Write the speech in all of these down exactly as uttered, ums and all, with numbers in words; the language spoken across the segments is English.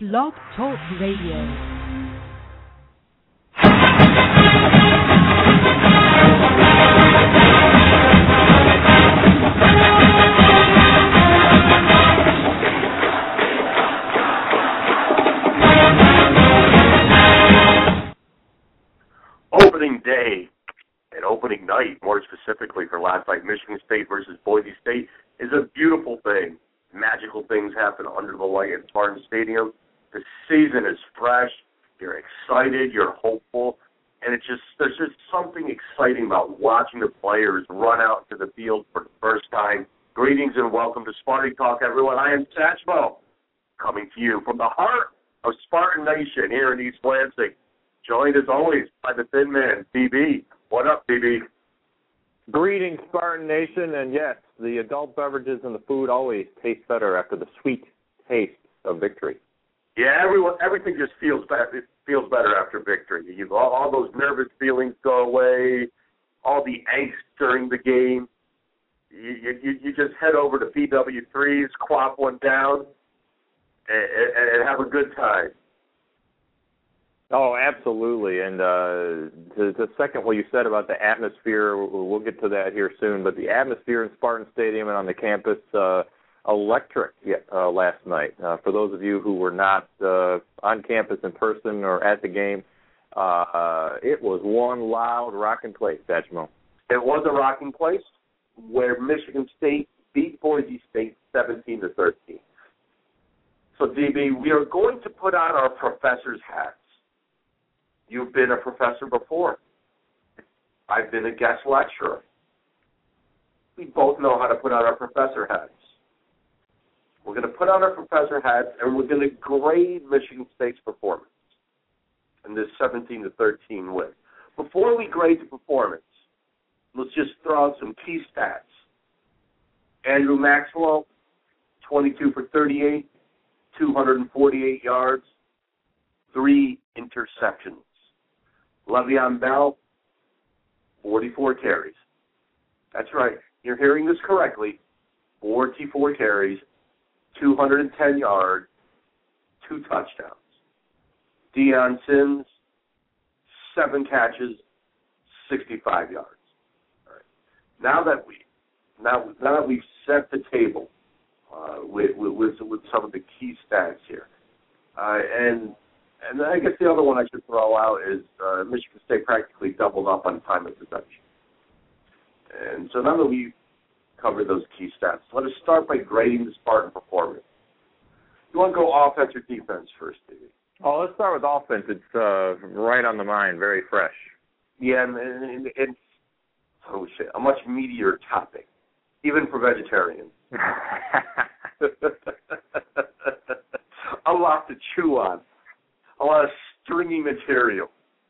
Blog Talk Radio. Opening day and opening night, more specifically for last night, Michigan State versus Boise State, is a beautiful thing. Magical things happen under the light at Spartan Stadium. The season is fresh. You're excited. You're hopeful. And it's just there's just something exciting about watching the players run out to the field for the first time. Greetings and welcome to Sparty Talk, everyone. I am Satchmo, coming to you from the heart of Spartan Nation here in East Lansing. Joined, as always, by the thin man, B B. What up, B B? Greetings, Spartan Nation, and yes, the adult beverages and the food always taste better after the sweet taste of victory. Yeah, everyone, everything just feels better. It feels better after victory. You, all, all those nervous feelings go away, all the angst during the game. You, you, you just head over to P W threes, quaff one down, and, and, and have a good time. Oh, absolutely. And uh, to, to second what you said about the atmosphere, we'll get to that here soon, but the atmosphere in Spartan Stadium and on the campus, uh, electric uh, last night. Uh, for those of you who were not uh, on campus in person or at the game, uh, uh, it was one loud rocking place, Satchmo. It was a rocking place where Michigan State beat Boise State seventeen to thirteen. So, D B, we are going to put on our professor's hats. You've been a professor before. I've been a guest lecturer. We both know how to put on our professor hats. We're going to put on our professor hats, and we're going to grade Michigan State's performance in this seventeen to thirteen win. Before we grade the performance, let's just throw out some key stats. Andrew Maxwell, twenty-two for thirty-eight, two hundred forty-eight yards, three interceptions. Le'Veon Bell, forty-four carries. That's right. You're hearing this correctly. forty-four carries, two hundred ten yards, two touchdowns. Deion Sims, seven catches, sixty-five yards. All right. Now that we now now that we've set the table uh, with, with with some of the key stats here, uh, and And I guess the other one I should throw out is uh, Michigan State practically doubled up on time of possession. And so now that we've covered those key stats, let us start by grading the Spartan performance. You want to go offense or defense first, Stevie? Oh, let's start with offense. It's uh, right on the mind, very fresh. Yeah, and, and, and oh shit, a much meatier topic, even for vegetarians. A lot to chew on. A lot of stringy material.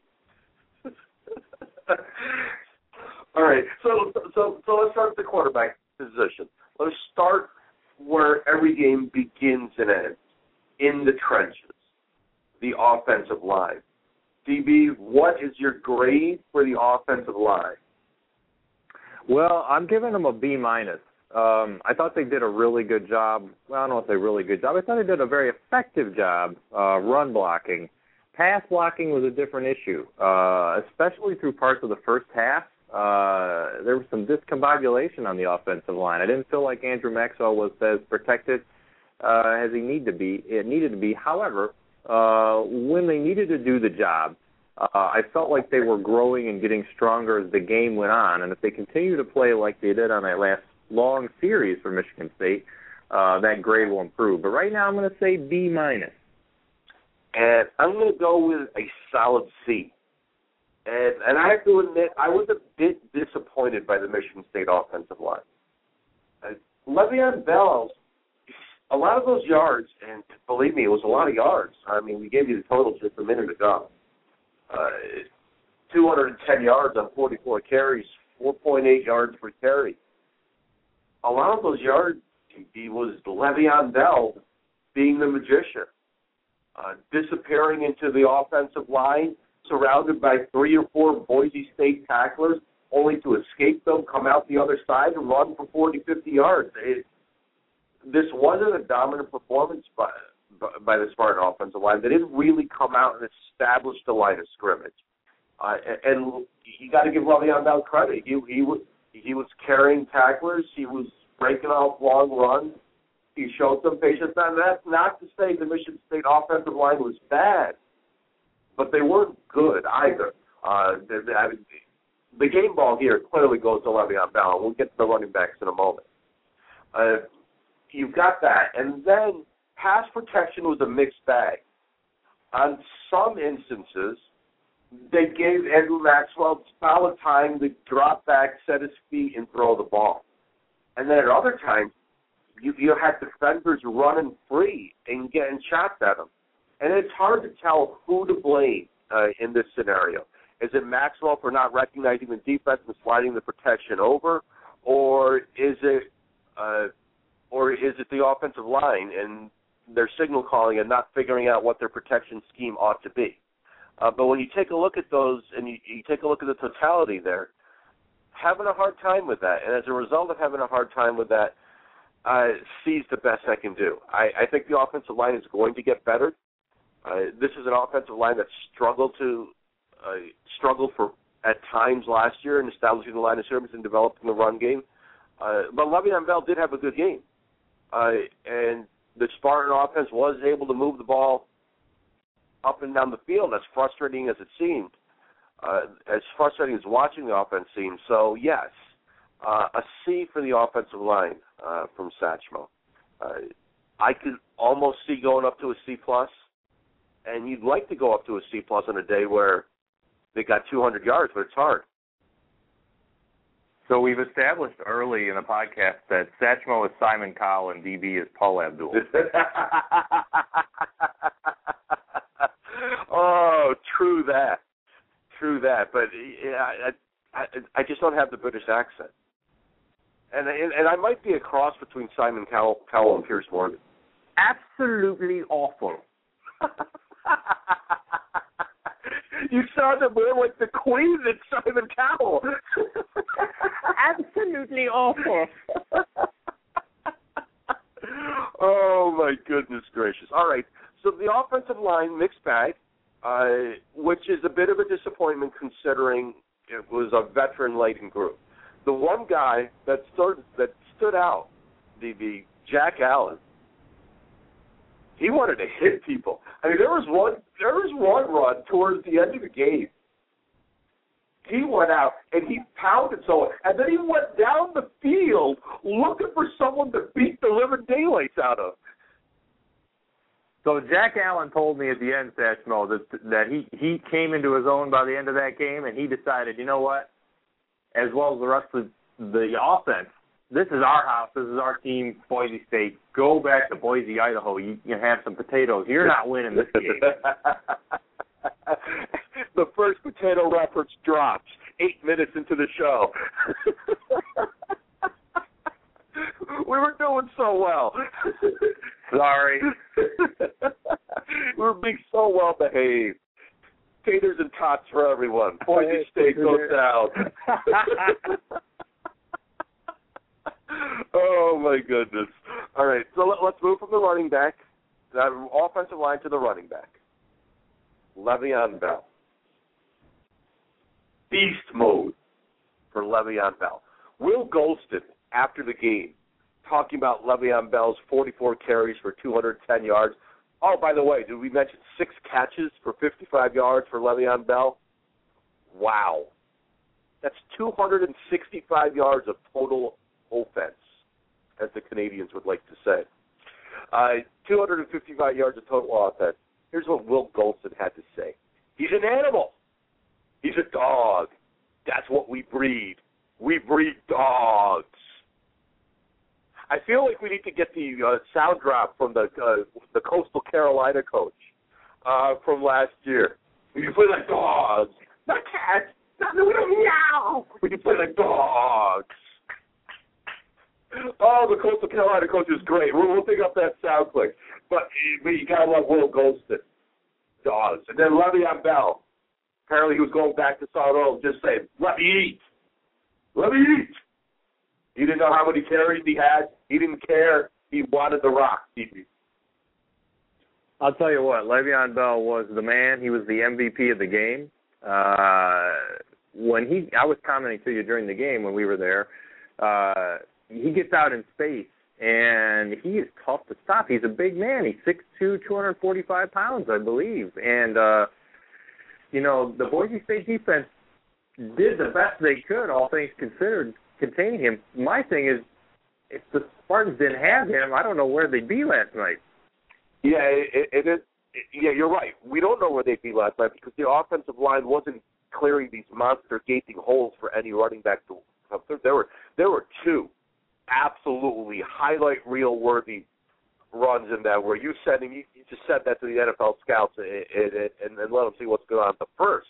All right, so so so let's start with the quarterback position. Let's start where every game begins and ends, in the trenches, the offensive line. D B, what is your grade for the offensive line? Well, I'm giving them a B minus. Um, I thought they did a really good job. Well, I don't know if they really good job. I thought they did a very effective job uh, run blocking. Pass blocking was a different issue, uh, especially through parts of the first half. Uh, there was some discombobulation on the offensive line. I didn't feel like Andrew Maxwell was as protected uh, as he needed to be. It needed to be. However, uh, when they needed to do the job, uh, I felt like they were growing and getting stronger as the game went on. And if they continue to play like they did on that last long series for Michigan State, uh, that grade will improve. But right now I'm going to say B minus. And I'm going to go with a solid C. And, and I have to admit, I was a bit disappointed by the Michigan State offensive line. Uh, Le'Veon Bell, a lot of those yards, and believe me, it was a lot of yards. I mean, we gave you the total just a minute ago. Uh, two hundred ten yards on forty-four carries, four point eight yards per carry. A lot of those yards, he was Le'Veon Bell being the magician, uh, disappearing into the offensive line, surrounded by three or four Boise State tacklers, only to escape them, come out the other side, and run for forty, fifty yards. It, this wasn't a dominant performance by, by the Spartan offensive line. They didn't really come out and establish the line of scrimmage. Uh, and you got to give Le'Veon Bell credit. He, he, was, he was carrying tacklers. He was breaking off long runs. He showed some patience. And that's not to say the Michigan State offensive line was bad, but they weren't good either. Uh, they, they, I mean, the game ball here clearly goes to Le'Veon Bell. We'll get to the running backs in a moment. Uh, you've got that. And then pass protection was a mixed bag. On some instances, they gave Andrew Maxwell solid time to drop back, set his feet, and throw the ball. And then at other times, you, you had defenders running free and getting shots at them. And it's hard to tell who to blame uh, in this scenario. Is it Maxwell for not recognizing the defense and sliding the protection over, or is it, uh, or is it the offensive line and their signal calling and not figuring out what their protection scheme ought to be? Uh, but when you take a look at those and you, you take a look at the totality there, having a hard time with that. And as a result of having a hard time with that, uh, C's the best I can do. I, I think the offensive line is going to get better. Uh, this is an offensive line that struggled to uh, struggled for at times last year in establishing the line of scrimmage and developing the run game. Uh, but Le'Veon Bell did have a good game, uh, and the Spartan offense was able to move the ball up and down the field, as frustrating as it seemed, uh, as frustrating as watching the offense seemed. So, yes, uh, a C for the offensive line uh, from Satchmo. Uh, I could almost see going up to a C+, and you'd like to go up to a C+ on a day where they got two hundred yards, but it's hard. So we've established early in the podcast that Satchmo is Simon Cowell and D B is Paul Abdul. Oh, true that. True that. But yeah, I, I, I just don't have the British accent. And, and and I might be a cross between Simon Cowell, Cowell and Pierce Morgan. Absolutely awful. You sounded more like the Queen than Simon Cowell. Absolutely awful. Oh, my goodness gracious. All right, so the offensive line, mixed bag, uh, which is a bit of a disappointment considering it was a veteran-laden group. The one guy that stood, that stood out, the, the Jack Allen, he wanted to hit people. I mean, there was one there was one run towards the end of the game. He went out and he pounded someone, and then he went down the field looking for someone to beat the living daylights out of. So Jack Allen told me at the end, Satchmo, that that he, he came into his own by the end of that game, and he decided, you know what, as well as the rest of the offense, this is our house. This is our team, Boise State. Go back to Boise, Idaho. You can have some potatoes. You're not winning this game. The first potato reference drops eight minutes into the show. We were doing so well. Sorry. We were being so well behaved. Taters and tots for everyone. Boise State goes down. Oh, my goodness. All right, so let, let's move from the running back, the offensive line to the running back. Le'Veon Bell. Beast mode for Le'Veon Bell. Will Golston, after the game, talking about Le'Veon Bell's forty-four carries for two hundred ten yards. Oh, by the way, did we mention six catches for fifty-five yards for Le'Veon Bell? Wow. That's two hundred sixty-five yards of total offense, as the Canadians would like to say. Uh, two hundred fifty-five yards of total offense. Here's what Will Golston had to say. He's an animal. He's a dog. That's what we breed. We breed dogs. I feel like we need to get the uh, sound drop from the uh, the Coastal Carolina coach uh, from last year. We can play like dogs, not cats. Not, we don't meow. We can play like dogs. Oh, the Coastal Carolina coach is great. We'll, we'll pick up that sound clip. But, but you got to love Will Golston. Dogs. And then Le'Veon Bell. Apparently he was going back to South Oak just saying, let me eat. Let me eat. He didn't know how many carries he had. He didn't care. He wanted the rock. He, I'll tell you what, Le'Veon Bell was the man. He was the M V P of the game. Uh, when he, I was commenting to you during the game when we were there. Uh, he gets out in space, and he is tough to stop. He's a big man. He's six two, two hundred forty-five pounds, I believe. And, uh, you know, the Boise State defense did the best they could, all things considered, containing him. My thing is, if the Spartans didn't have him, I don't know where they'd be last night. Yeah, it, it is. Yeah, you're right. We don't know where they'd be last night because the offensive line wasn't clearing these monster gaping holes for any running back to come through. There were there were two absolutely highlight reel worthy runs in that where you said you, you just said that to the N F L scouts and, and, and, and let them see what's going on. The first,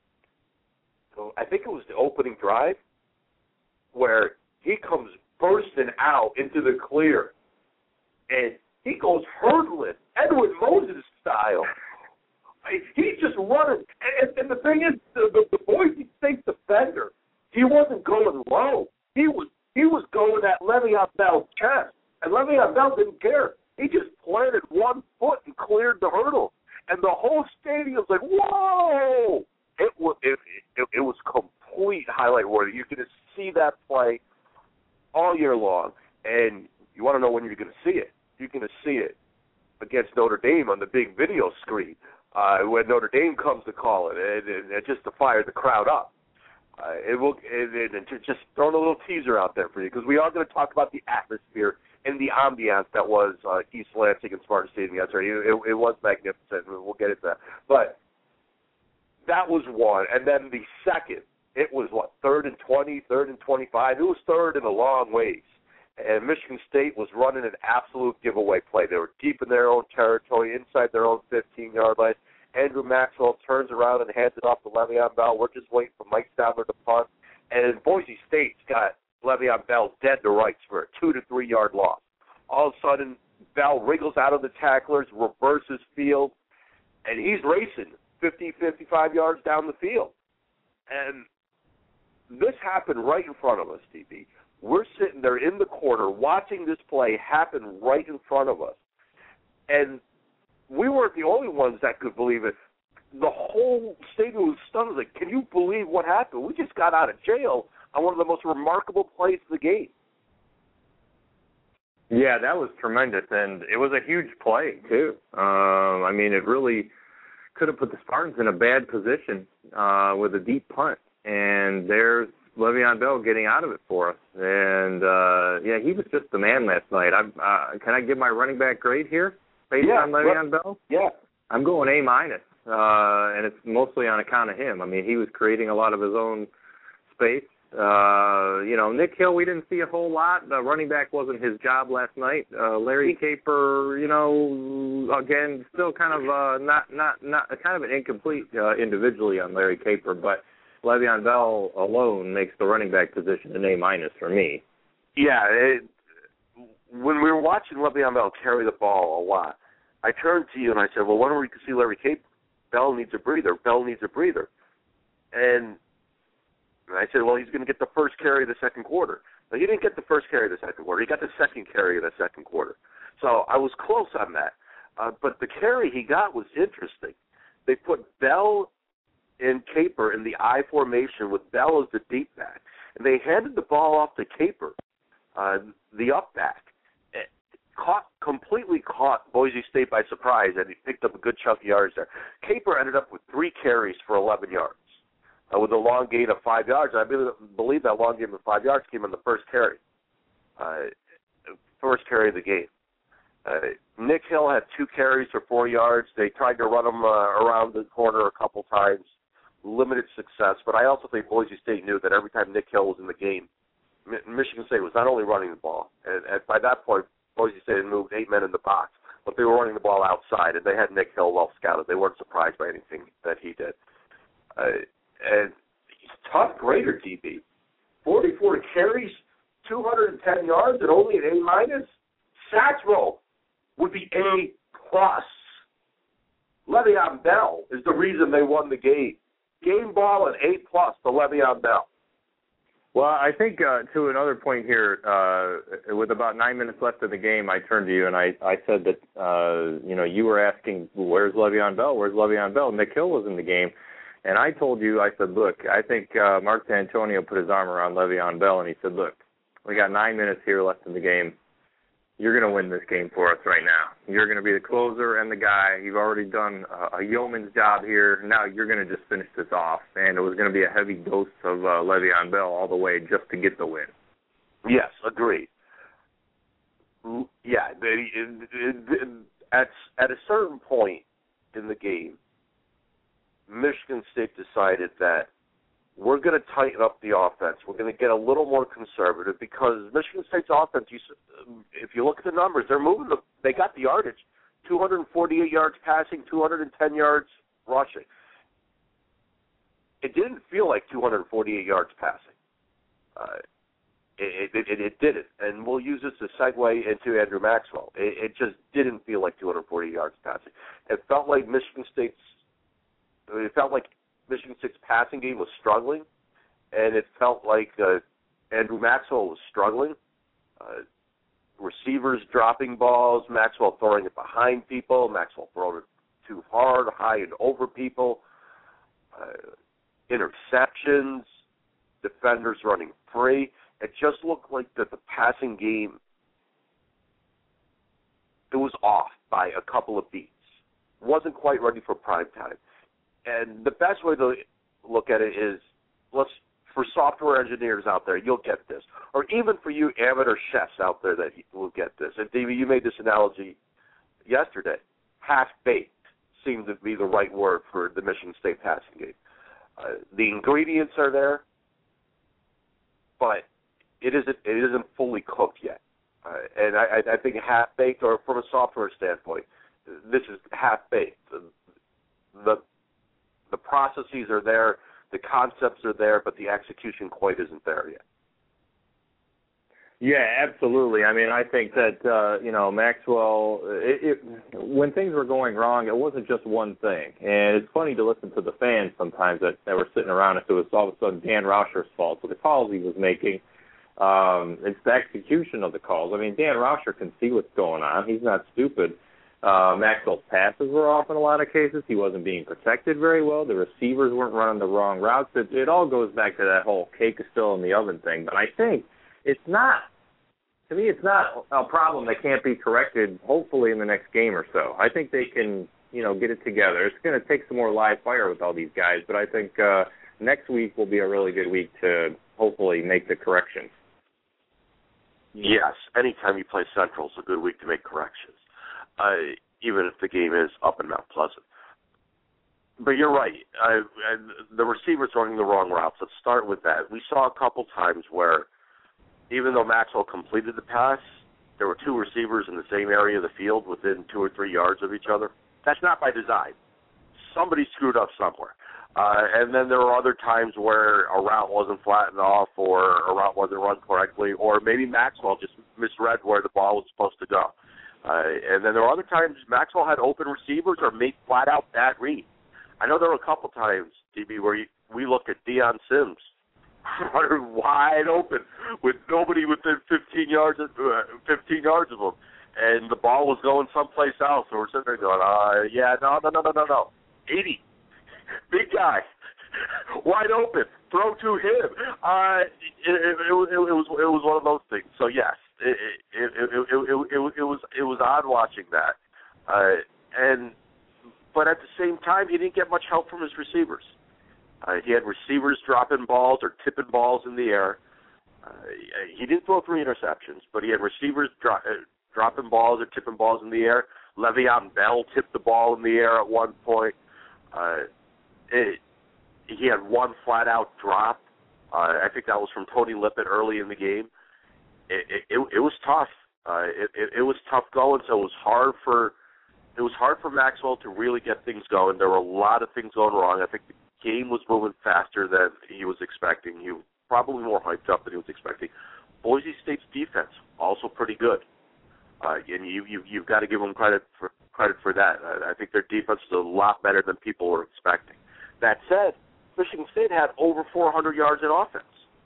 so I think it was the opening drive where he comes bursting out into the clear and he goes hurdling, Edward Moses style. He's just running. And, and the thing is, the, the, the Boise State defender, he wasn't going low. He was he was going at Le'Veon Bell's chest. And Le'Veon Bell didn't care. He just planted one foot and cleared the hurdle. And the whole stadium's like, whoa! It was, it, it, it was complete highlight worthy. You could see that play all year long. And you want to know when you're going to see it. You're going to see it against Notre Dame on the big video screen uh, when Notre Dame comes to call it, and, and, and just to fire the crowd up. Uh, it will, and, and just throwing a little teaser out there for you because we are going to talk about the atmosphere and the ambiance that was uh, East Lansing and Spartan Stadium yesterday. It, it, it was magnificent. We'll get into that, but that was one, and then the second, it was what third and twenty, third and twenty-five. It was third in a long ways. And Michigan State was running an absolute giveaway play. They were deep in their own territory, inside their own fifteen-yard line. Andrew Maxwell turns around and hands it off to Le'Veon Bell. We're just waiting for Mike Sadler to punt. And Boise State's got Le'Veon Bell dead to rights for a two- to three-yard loss. All of a sudden, Bell wriggles out of the tacklers, reverses field, and he's racing fifty, fifty-five yards down the field. And this happened right in front of us, D B. We're sitting there in the corner watching this play happen right in front of us. And we weren't the only ones that could believe it. The whole stadium was stunned. Like, can you believe what happened? We just got out of jail on one of the most remarkable plays of the game. Yeah, that was tremendous, and it was a huge play, too. Um, I mean, it really could have put the Spartans in a bad position uh, with a deep punt. And there's Le'Veon Bell getting out of it for us. And, uh, yeah, he was just the man last night. I, uh, can I give my running back grade here based yeah, on Le'Veon Bell? Yeah. I'm going A minus, uh, and it's mostly on account of him. I mean, he was creating a lot of his own space. Uh, you know, Nick Hill, we didn't see a whole lot. The running back wasn't his job last night. Uh, Larry Caper, you know, again, still kind of uh, not, not, not kind of an incomplete uh, individually on Larry Caper, but Le'Veon Bell alone makes the running back position an A minus for me. Yeah, it, when we were watching Le'Veon Bell carry the ball a lot, I turned to you and I said, well, when we can see Larry Caper? Bell needs a breather. Bell needs a breather. And I said, well, he's going to get the first carry of the second quarter. But he didn't get the first carry of the second quarter. He got the second carry of the second quarter. So I was close on that. Uh, but the carry he got was interesting. They put Bell and Caper in the I formation with Bell as the deep back. And they handed the ball off to Caper, uh, the up back. It caught, completely caught Boise State by surprise, and he picked up a good chunk of yards there. Caper ended up with three carries for eleven yards. Uh, with a long gain of five yards. I believe, believe that long gain of five yards came on the first carry, uh, first carry of the game. Uh, Nick Hill had two carries for four yards. They tried to run him uh, around the corner a couple times, limited success. But I also think Boise State knew that every time Nick Hill was in the game, Mi- Michigan State was not only running the ball, and, and by that point, Boise State had moved eight men in the box, but they were running the ball outside, and they had Nick Hill well scouted. They weren't surprised by anything that he did. Uh, And he's a tough grader, D B. forty-four carries, two hundred ten yards, and only an A minus. Satchmo would be A plus. Le'Veon Bell is the reason they won the game. Game ball and A plus to Le'Veon Bell. Well, I think uh, to another point here, uh, with about nine minutes left in the game, I turned to you and I, I said that, uh, you know, you were asking, where's Le'Veon Bell? Where's Le'Veon Bell? Nick Hill was in the game. And I told you, I said, look, I think uh, Mark D'Antonio put his arm around Le'Veon Bell, and he said, look, we got nine minutes here left in the game. You're going to win this game for us right now. You're going to be the closer and the guy. You've already done a, a yeoman's job here. Now you're going to just finish this off. And it was going to be a heavy dose of uh, Le'Veon Bell all the way just to get the win. Yes, agreed. Yeah, they, it, it, it, at, at a certain point in the game, Michigan State decided that we're going to tighten up the offense. We're going to get a little more conservative because Michigan State's offense, you, if you look at the numbers, they're moving. The, they got the yardage, two hundred forty-eight yards passing, two hundred ten yards rushing. It didn't feel like two hundred forty-eight yards passing. Uh, it, it, it, it didn't. And we'll use this to segue into Andrew Maxwell. It, it just didn't feel like two hundred forty yards passing. It felt like Michigan State's It felt like Michigan State's passing game was struggling, and it felt like uh, Andrew Maxwell was struggling. Uh, receivers dropping balls, Maxwell throwing it behind people, Maxwell throwing it too hard, high and over people, uh, interceptions, defenders running free. It just looked like that the passing game, it was off by a couple of beats. Wasn't quite ready for prime time. And the best way to look at it is, let's for software engineers out there, you'll get this. Or even for you amateur chefs out there that will get this. And, Davey, you made this analogy yesterday. Half-baked seemed to be the right word for the Michigan State passing game. Uh, the ingredients are there, but it isn't, it isn't fully cooked yet. Uh, and I, I think half-baked, or from a software standpoint, this is half-baked. The, the The processes are there, the concepts are there, but the execution quite isn't there yet. Yeah, absolutely. I mean, I think that, uh, you know, Maxwell, it, it, when things were going wrong, it wasn't just one thing. And it's funny to listen to the fans sometimes that, that were sitting around if it was all of a sudden Dan Rauscher's fault with the calls he was making. Um, it's the execution of the calls. I mean, Dan Rauscher can see what's going on. He's not stupid. Uh, Maxwell's passes were off in a lot of cases. He wasn't being protected very well. The receivers weren't running the wrong routes. It, it all goes back to that whole cake is still in the oven thing. But I think it's not, to me, it's not a problem that can't be corrected, hopefully, in the next game or so. I think they can, you know, get it together. It's going to take some more live fire with all these guys, but I think uh, next week will be a really good week to hopefully make the corrections. Yes, anytime you play Central is a good week to make corrections. Uh, even if the game is up and Mount Pleasant. But you're right. I, I, the receivers running the wrong routes. Let's start with that. We saw a couple times where, even though Maxwell completed the pass, there were two receivers in the same area of the field within two or three yards of each other. That's not by design. Somebody screwed up somewhere. Uh, and then there were other times where a route wasn't flattened off or a route wasn't run correctly, or maybe Maxwell just misread where the ball was supposed to go. Uh, and then there were other times Maxwell had open receivers or made flat-out bad reads. I know there were a couple times, D B, where you, we looked at Deion Sims running wide open with nobody within fifteen yards of, uh, fifteen yards of him, and the ball was going someplace else. So we're sitting there going, uh, yeah, no, no, no, no, no, no. eighty, big guy, wide open, throw to him. Uh, it, it, it, it, it was it was one of those things. So yes. It it, it, it, it, it, it was it was odd watching that, uh, and but at the same time he didn't get much help from his receivers. Uh, he had receivers dropping balls or tipping balls in the air. Uh, he didn't throw three interceptions, but he had receivers dro- uh, dropping balls or tipping balls in the air. Le'Veon Bell tipped the ball in the air at one point. Uh, it, he had one flat out drop. Uh, I think that was from Tony Lippett early in the game. It, it, it was tough. Uh, it, it, it was tough going, so it was hard for it was hard for Maxwell to really get things going. There were a lot of things going wrong. I think the game was moving faster than he was expecting. He was probably more hyped up than he was expecting. Boise State's defense also pretty good, uh, and you, you you've got to give them credit for credit for that. I, I think their defense is a lot better than people were expecting. That said, Michigan State had over four hundred yards in offense.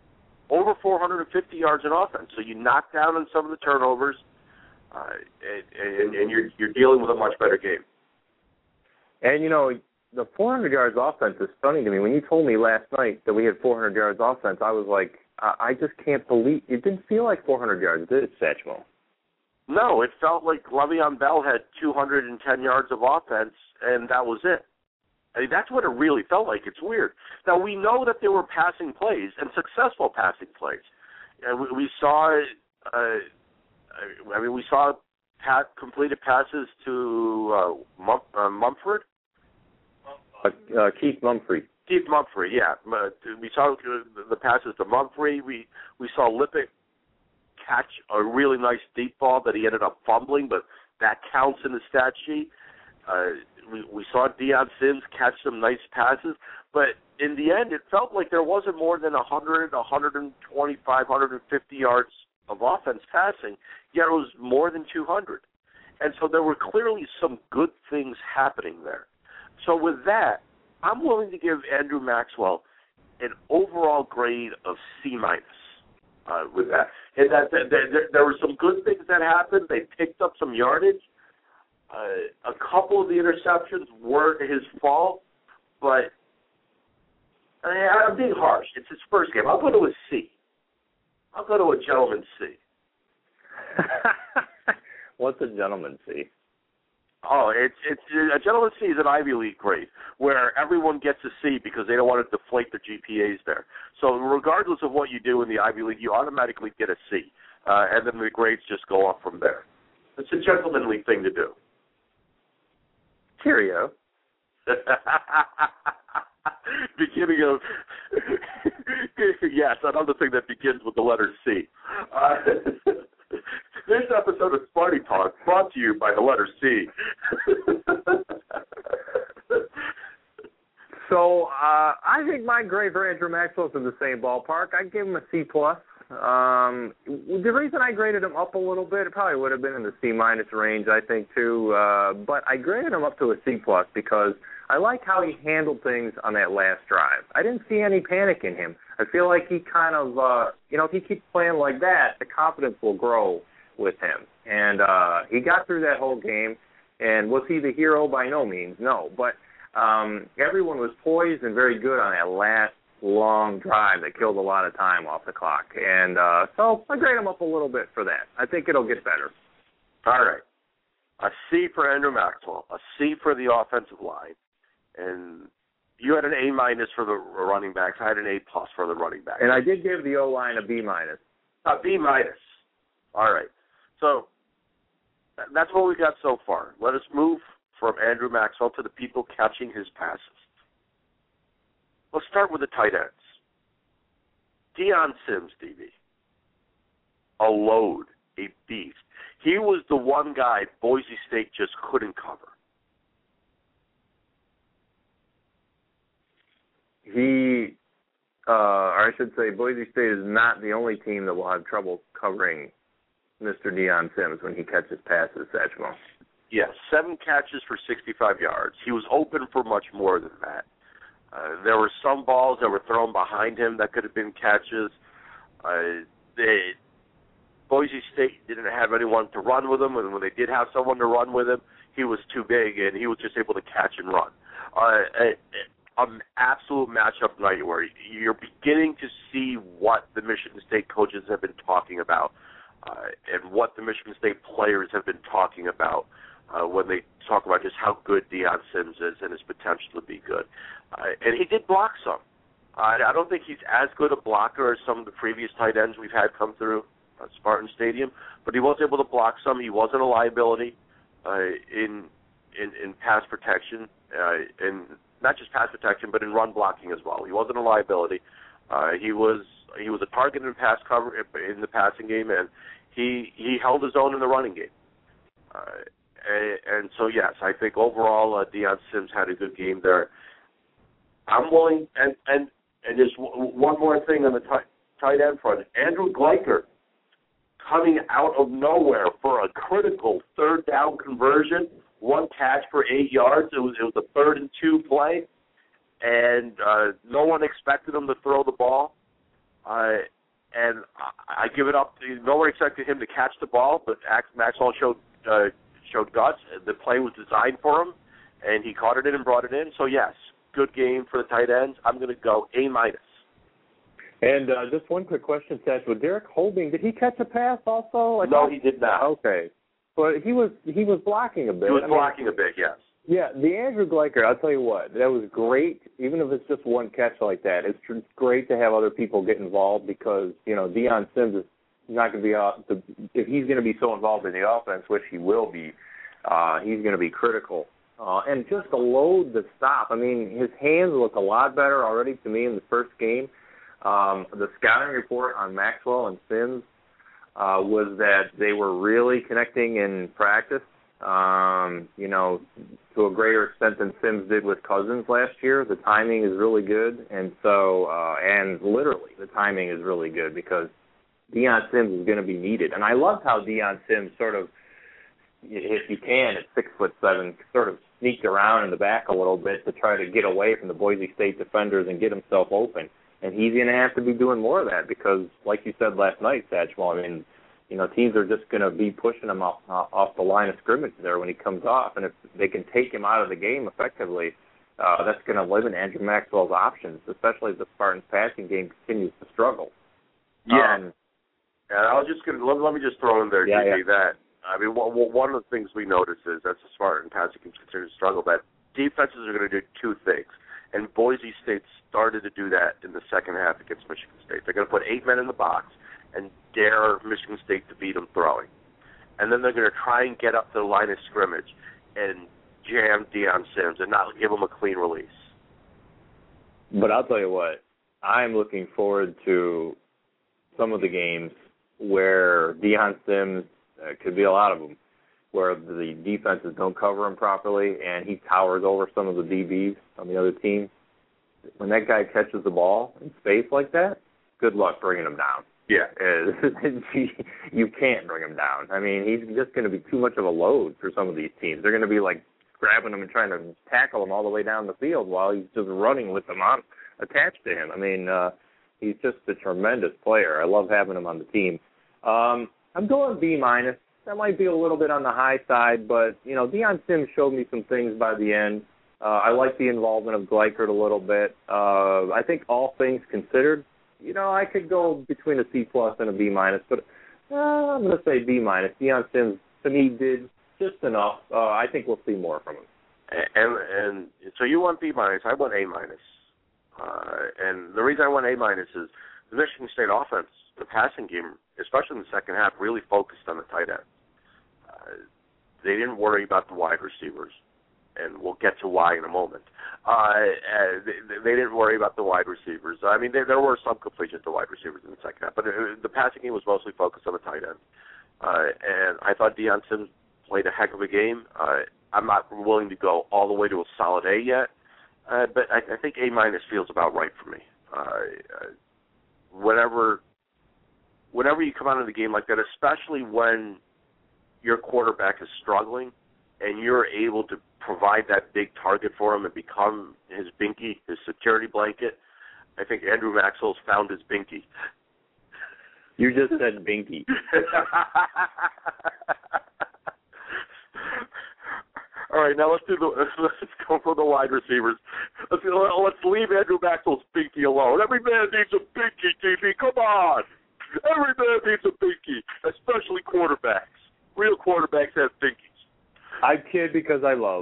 over four hundred fifty yards in offense. So you knock down on some of the turnovers, uh, and, and, and you're you're dealing with a much better game. And, you know, the four hundred yards offense is funny to me. When you told me last night that we had four hundred yards offense, I was like, I just can't believe it. Didn't feel like four hundred yards, did it, Satchmo? No, it felt like Le'Veon Bell had two hundred ten yards of offense, and that was it. I mean, that's what it really felt like. It's weird. Now, we know that there were passing plays and successful passing plays. And we, we saw, uh, I mean, we saw pat, completed passes to uh, Mum, uh, Mumford. Uh, uh, Keith Mumphrey. Keith Mumphrey, yeah. We saw the passes to Mumphrey. We we saw Lippett catch a really nice deep ball that he ended up fumbling, but that counts in the stat sheet. Uh, we, we saw Deion Sims catch some nice passes, but in the end, it felt like there wasn't more than one hundred, one twenty-five, one fifty yards of offense passing, yet it was more than two hundred. And so there were clearly some good things happening there. So with that, I'm willing to give Andrew Maxwell an overall grade of C minus. Uh, with that, and that, that, that there, there were some good things that happened. They picked up some yardage. Uh, a couple of the interceptions weren't his fault, but I mean, I'm being harsh. It's his first game. I'll go to a C. I'll go to a gentleman's C. What's a gentleman's C? Oh, it's it's a gentleman's C is an Ivy League grade where everyone gets a C because they don't want to deflate their G P As there. So regardless of what you do in the Ivy League, you automatically get a C, uh, and then the grades just go up from there. It's a gentlemanly thing to do. Cheerio. Beginning of yes, another thing that begins with the letter C. Uh, This episode of Sparty Talk brought to you by the letter C. So uh, I think my grade for Andrew Maxwell's in the same ballpark. I'd give him a C plus. Um, the reason I graded him up a little bit, it probably would have been in the C minus range, I think, too. Uh, but I graded him up to a C plus because I like how he handled things on that last drive. I didn't see any panic in him. I feel like he kind of, uh, you know, if he keeps playing like that, the confidence will grow with him. And uh, he got through that whole game. And was he the hero? By no means, no. But um, everyone was poised and very good on that last long drive that killed a lot of time off the clock. And uh, so I grade him up a little bit for that. I think it'll get better. All right. A C for Andrew Maxwell, a C for the offensive line, and you had an A minus for the running backs. I had an A plus for the running backs. And I did give the O-line a B minus. A B minus. All right. So that's what we got so far. Let us move from Andrew Maxwell to the people catching his passes. Let's start with the tight ends. Deion Sims, D B. A load, a beast. He was the one guy Boise State just couldn't cover. He, uh, or I should say, Boise State is not the only team that will have trouble covering Mister Deion Sims when he catches passes, Satchmo. Yes, seven catches for sixty-five yards. He was open for much more than that. Uh, there were some balls that were thrown behind him that could have been catches. Uh, they, Boise State didn't have anyone to run with him, and when they did have someone to run with him, he was too big, and he was just able to catch and run. Uh, an absolute matchup night where you're beginning to see what the Michigan State coaches have been talking about uh, and what the Michigan State players have been talking about uh, when they talk about just how good Deion Sims is and his potential to be good. Uh, and he did block some. Uh, I don't think he's as good a blocker as some of the previous tight ends we've had come through uh, Spartan Stadium, but he was able to block some. He wasn't a liability uh, in, in in pass protection, uh, and not just pass protection, but in run blocking as well. He wasn't a liability. Uh, he was he was a target in pass cover in the passing game, and he he held his own in the running game. Uh, and, and so yes, I think overall uh, Deion Sims had a good game there. I'm willing, and and and just w- one more thing on the t- tight end front. Andrew Gleicher coming out of nowhere for a critical third down conversion, one catch for eight yards. It was it was a third and two play, and uh, no one expected him to throw the ball. Uh, and I, I give it up. No one expected him to catch the ball, but Maxwell showed uh, showed guts. The play was designed for him, and he caught it in and brought it in. So, yes, good game for the tight ends. I'm going to go A minus. And uh, just one quick question, Seth. With Derek Holding, did he catch a pass also? I no, thought... he did not. Okay. But he was he was blocking a bit. He was I mean, blocking a bit, yes. Yeah, the Andrew Gleicher, I'll tell you what, that was great. Even if it's just one catch like that, it's great to have other people get involved because, you know, Deion Sims is not going to be, uh, the, if he's going to be so involved in the offense, which he will be, uh, he's going to be critical. Uh, and just the load, the stop, I mean, his hands look a lot better already to me in the first game. Um, the scouting report on Maxwell and Sims uh, was that they were really connecting in practice. Um, you know, to a greater extent than Sims did with Cousins last year. The timing is really good, and so, uh, and literally, the timing is really good because Deion Sims is going to be needed. And I loved how Deion Sims sort of, if you can, at six foot seven, sort of sneaked around in the back a little bit to try to get away from the Boise State defenders and get himself open. And he's going to have to be doing more of that because, like you said last night, Satchmo, I mean, you know, teams are just going to be pushing him off, uh, off the line of scrimmage there when he comes off. And if they can take him out of the game effectively, uh, that's going to limit Andrew Maxwell's options, especially as the Spartans' passing game continues to struggle. Yeah. Um, and I was just going to, let, let me just throw in there, yeah, J P, yeah. that, I mean, one, one of the things we notice is that the Spartan passing game continues to struggle, that defenses are going to do two things. And Boise State started to do that in the second half against Michigan State. They're going to put eight men in the box and dare Michigan State to beat them throwing. And then they're going to try and get up to the line of scrimmage and jam Deion Sims and not give him a clean release. But I'll tell you what, I'm looking forward to some of the games where Deion Sims, uh, could be a lot of them, where the defenses don't cover him properly and he towers over some of the D Bs on the other team. When that guy catches the ball in space like that, good luck bringing him down. Yeah. You can't bring him down. I mean, he's just going to be too much of a load for some of these teams. They're going to be like grabbing him and trying to tackle him all the way down the field while he's just running with them on attached to him. I mean, uh, he's just a tremendous player. I love having him on the team. Um, I'm going B minus. That might be a little bit on the high side, but, you know, Deion Sims showed me some things by the end. Uh, I like the involvement of Gleichert a little bit. Uh, I think all things considered, you know, I could go between a C plus and a B minus, but uh, I'm going to say B minus. Deion Sims, to me, did just enough. Uh, I think we'll see more from him. And and so you want B minus, I want A minus. Uh, and the reason I want A minus is the Michigan State offense, the passing game, especially in the second half, really focused on the tight end. Uh, they didn't worry about the wide receivers. And we'll get to why in a moment. Uh, they, they didn't worry about the wide receivers. I mean, they, there were some completions to wide receivers in the second half, but it, the passing game was mostly focused on the tight end. Uh, and I thought Deion Sims played a heck of a game. Uh, I'm not willing to go all the way to a solid A yet, uh, but I, I think A minus feels about right for me. Uh, uh, whenever, whenever you come out of the game like that, especially when your quarterback is struggling, and you're able to provide that big target for him and become his binky, his security blanket, I think Andrew Maxwell's found his binky. You just said binky. All right, now let's do the let's go for the wide receivers. Let's let's leave Andrew Maxwell's binky alone. Every man needs a binky, T V. Come on, every man needs a binky, especially quarterbacks. Real quarterbacks have binkies. I kid because I love.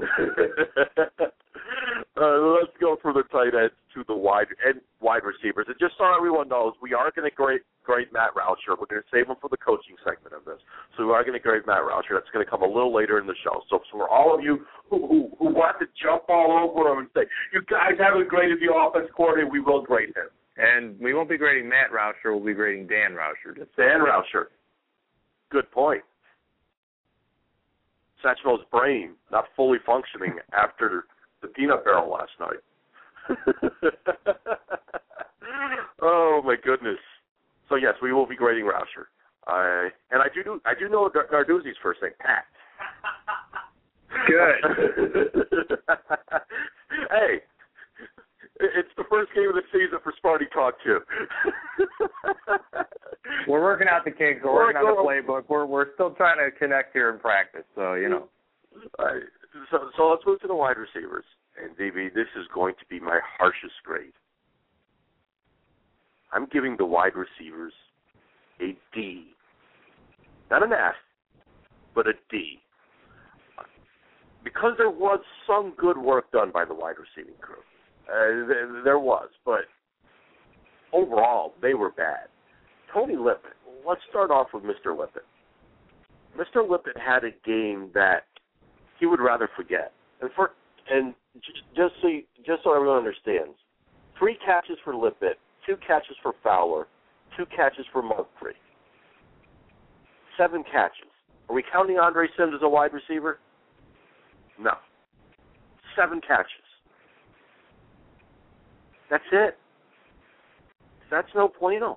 uh, let's go for the tight ends to the wide and wide receivers. And just so everyone knows, we are going to grade, grade Matt Rauscher. We're going to save him for the coaching segment of this. So we are going to grade Matt Rauscher. That's going to come a little later in the show. So, so for all of you who, who, who want to jump all over him and say, you guys haven't graded the offense coordinator, we will grade him. And we won't be grading Matt Rauscher. We'll be grading Dan Rauscher. Just Dan Rauscher. Good point. Satchmo's brain not fully functioning after the peanut barrel last night. Oh my goodness! So yes, we will be grading Rauscher, uh, and I do I do know Narduzzi's first name, Pat. Good. Hey, it's the first game of the season for Sparty Talk too. working out the kinks. We're, we're working on the playbook. We're we're still trying to connect here in practice. So you know. All right. So so let's move to the wide receivers. And D B, this is going to be my harshest grade. I'm giving the wide receivers a D, not an F, but a D. Because there was some good work done by the wide receiving crew. Uh, there, there was, but overall, they were bad. Tony Lippett, let's start off with Mister Lippett. Mister Lippett had a game that he would rather forget. And for and just, just so you, just so everyone understands, three catches for Lippett, two catches for Fowler, two catches for Mumphrey. Seven catches. Are we counting Andre Sims as a wide receiver? No. Seven catches. That's it. That's no bueno.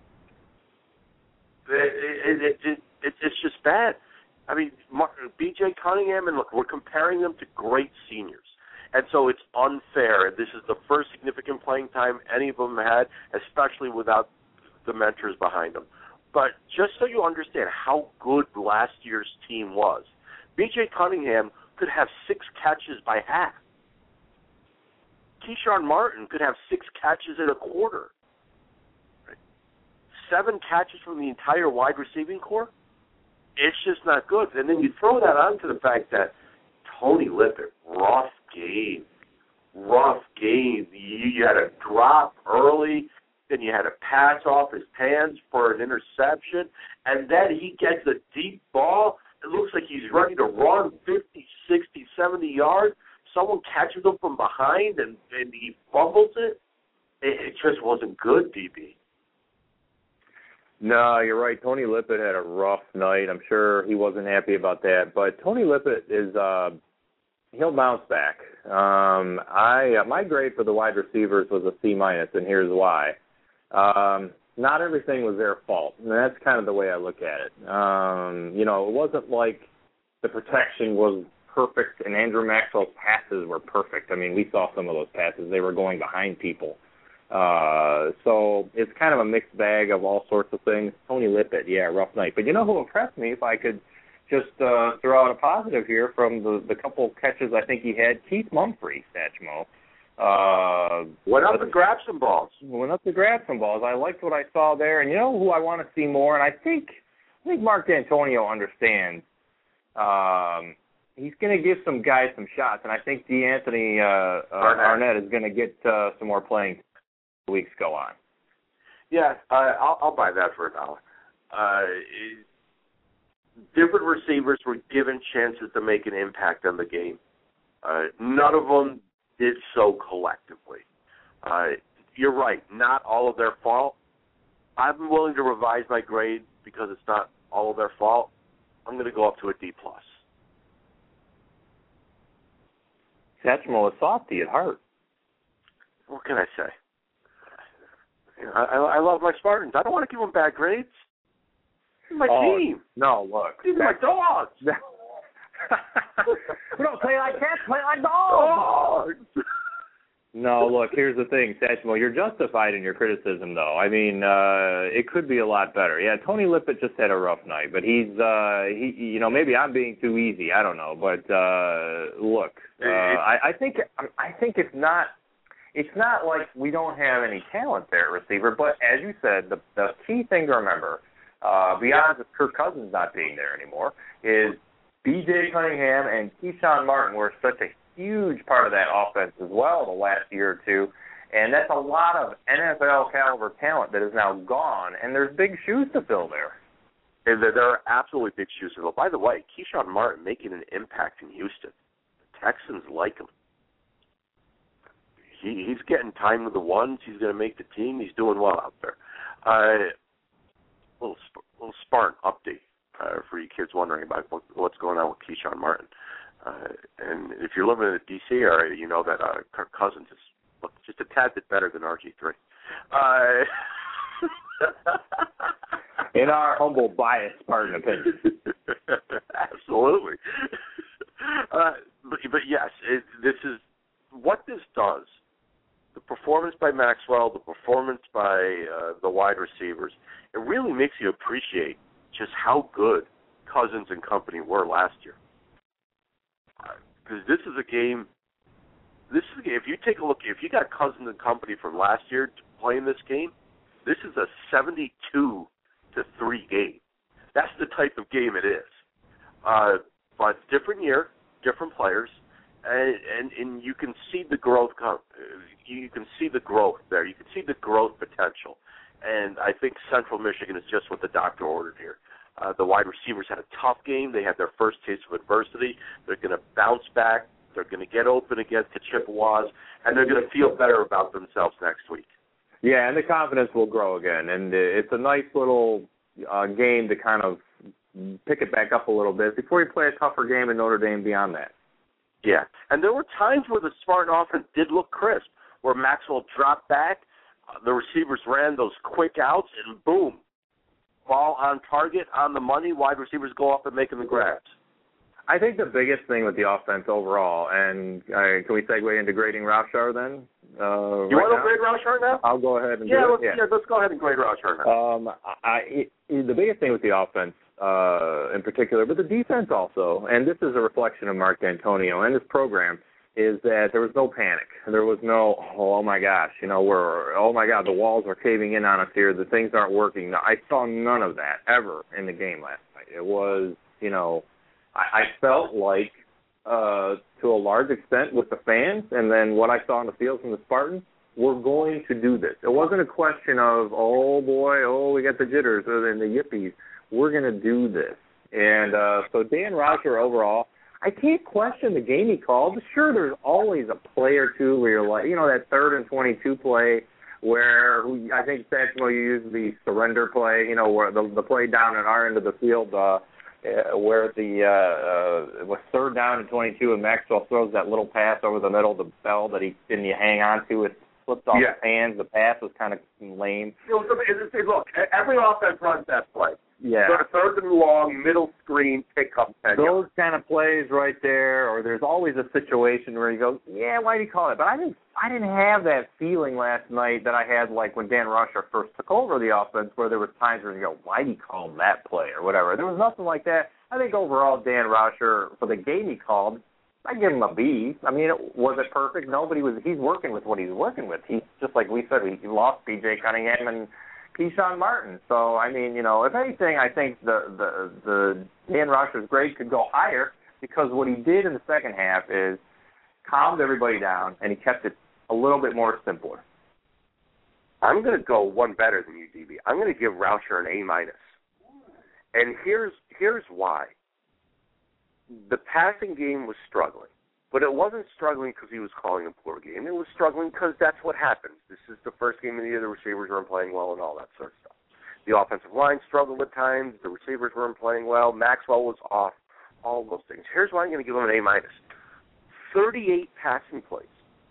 It, it, it, it, it, it's just bad. I mean, B J Cunningham, and look, we're comparing them to great seniors. And so it's unfair. This is the first significant playing time any of them had, especially without the mentors behind them. But just so you understand how good last year's team was, B J Cunningham could have six catches by half. Keyshawn Martin could have six catches in a quarter. Right? Seven catches from the entire wide receiving corps? It's just not good. And then you throw that onto the fact that Tony Lippett, rough game. Rough game. You, you had a drop early, then you had a pass off his hands for an interception, and then he gets a deep ball. It looks like he's ready to run fifty, sixty, seventy yards. Someone catches him from behind, and, and he fumbles it. It, it just wasn't good, D B. No, you're right. Tony Lippett had a rough night. I'm sure he wasn't happy about that. But Tony Lippett is uh, he'll bounce back. Um, I uh, my grade for the wide receivers was a C minus, and here's why. Um, not everything was their fault, and that's kind of the way I look at it. Um, you know, it wasn't like the protection was perfect and Andrew Maxwell's passes were perfect. I mean, we saw some of those passes. They were going behind people. Uh, so it's kind of a mixed bag of all sorts of things. Tony Lippett, yeah, rough night. But you know who impressed me, if I could just uh, throw out a positive here from the, the couple catches I think he had, Keith Mumphrey, Satchmo. Uh, went up and grabbed some balls. Went up to grab some balls. I liked what I saw there. And you know who I want to see more? And I think I think Mark D'Antonio understands. Um, he's going to give some guys some shots. And I think DeAnthony uh, uh, Arnett. Arnett is going to get uh, some more playing weeks go on. Yeah, uh, I'll, I'll buy that for a dollar. Uh, different receivers were given chances to make an impact on the game. Uh, none of them did so collectively. Uh, you're right, not all of their fault. I'm willing to revise my grade because it's not all of their fault. I'm going to go up to a D plus. Satchmo is softy at heart. What can I say? I, I, I love my Spartans. I don't want to give them bad grades. This is my oh, team. No, look. These are my dogs. We don't play like cats, play like dogs. dogs. No, look, here's the thing, Satchmo. You're justified in your criticism, though. I mean, uh, it could be a lot better. Yeah, Tony Lippett just had a rough night, but he's, uh, he, you know, maybe I'm being too easy. I don't know, but uh, look, uh, I, I think, I think it's not. It's not like we don't have any talent there at receiver, but as you said, the, the key thing to remember, uh, beyond just Kirk Cousins not being there anymore, is B J Cunningham and Keyshawn Martin were such a huge part of that offense as well the last year or two, and that's a lot of N F L caliber talent that is now gone, and there's big shoes to fill there. And there are absolutely big shoes to fill. By the way, Keyshawn Martin making an impact in Houston. The Texans like him. He, he's getting time with the ones. He's going to make the team. He's doing well out there. Uh, little little Spartan update uh, for you kids wondering about what, what's going on with Keyshawn Martin. Uh, and if you're living in the D C area, you know that uh, Kirk Cousins is look, just a tad bit better than R G three. Uh, in our humble, biased Spartan opinion. Absolutely. Uh, but, but yes, it, this is what this does. The performance by Maxwell, the performance by uh, the wide receivers, it really makes you appreciate just how good Cousins and company were last year. Because uh, this is a game, this is a game, if you take a look, if you got Cousins and company from last year playing this game, this is a seventy-two to three game. That's the type of game it is. Uh, but different year, different players. And, and and you can see the growth. You can see the growth there. You can see the growth potential. And I think Central Michigan is just what the doctor ordered here. Uh, the wide receivers had a tough game. They had their first taste of adversity. They're going to bounce back. They're going to get open against the Chippewas, and they're going to feel better about themselves next week. Yeah, and the confidence will grow again. And it's a nice little uh, game to kind of pick it back up a little bit before you play a tougher game in Notre Dame beyond that. Yeah, and there were times where the Spartan offense did look crisp, where Maxwell dropped back, uh, the receivers ran those quick outs, and boom, ball on target, on the money, wide receivers go up and making the grabs. I think the biggest thing with the offense overall, and uh, can we segue into grading Rauschauer then? Uh, you right want to now? grade Rauschauer now? I'll go ahead and yeah, do let's, it. Yeah. yeah, let's go ahead and grade Rauschauer now. Um, I, it, the biggest thing with the offense uh, in particular, but the defense also, and this is a reflection of Mark D'Antonio and his program, is that there was no panic. There was no, oh, my gosh, you know, we're, oh, my God, the walls are caving in on us here. The things aren't working. I saw none of that ever in the game last night. It was, you know, I, I felt like, uh, to a large extent with the fans and then what I saw on the field from the Spartans, we're going to do this. It wasn't a question of, oh, boy, oh, we got the jitters and the yippies. We're going to do this. And uh, so Dan Rauschauer overall, I can't question the game he called. Sure, there's always a play or two where you're like, you know, that third and twenty-two play where I think, Samuel, you used the surrender play, you know, where the, the play down at our end of the field uh, where the uh, uh, it was third down and twenty-two and Maxwell throws that little pass over the middle to Bell that he didn't hang on to. It slipped off yeah. his hands. The pass was kind of lame. You know, look, every offense runs that play. Yeah. So third and long, middle screen, pick up ten Those yards. kind of plays right there, or there's always a situation where you go, yeah, why do you call it? But I didn't I didn't have that feeling last night that I had like when Dan Rauschauer first took over the offense, where there was times where you go, why did he call that play or whatever? There was nothing like that. I think overall Dan Rauschauer, for the game he called, I give him a B. I mean, it, was it perfect? Nobody was. He's working with what he's working with. He's just like we said, he lost B J Cunningham and Keyshawn Martin. So, I mean, you know, if anything, I think the the, the Dan Rauschauer's grade could go higher because what he did in the second half is calmed everybody down, and he kept it a little bit more simpler. I'm going to go one better than you, D B. I'm going to give Rauschauer an A minus. And here's here's why. The passing game was struggling, but it wasn't struggling because he was calling a poor game. It was struggling because that's what happens. This is the first game of the year. The receivers weren't playing well and all that sort of stuff. The offensive line struggled at times. The receivers weren't playing well. Maxwell was off. All those things. Here's why I'm going to give him an A minus. thirty-eight passing plays.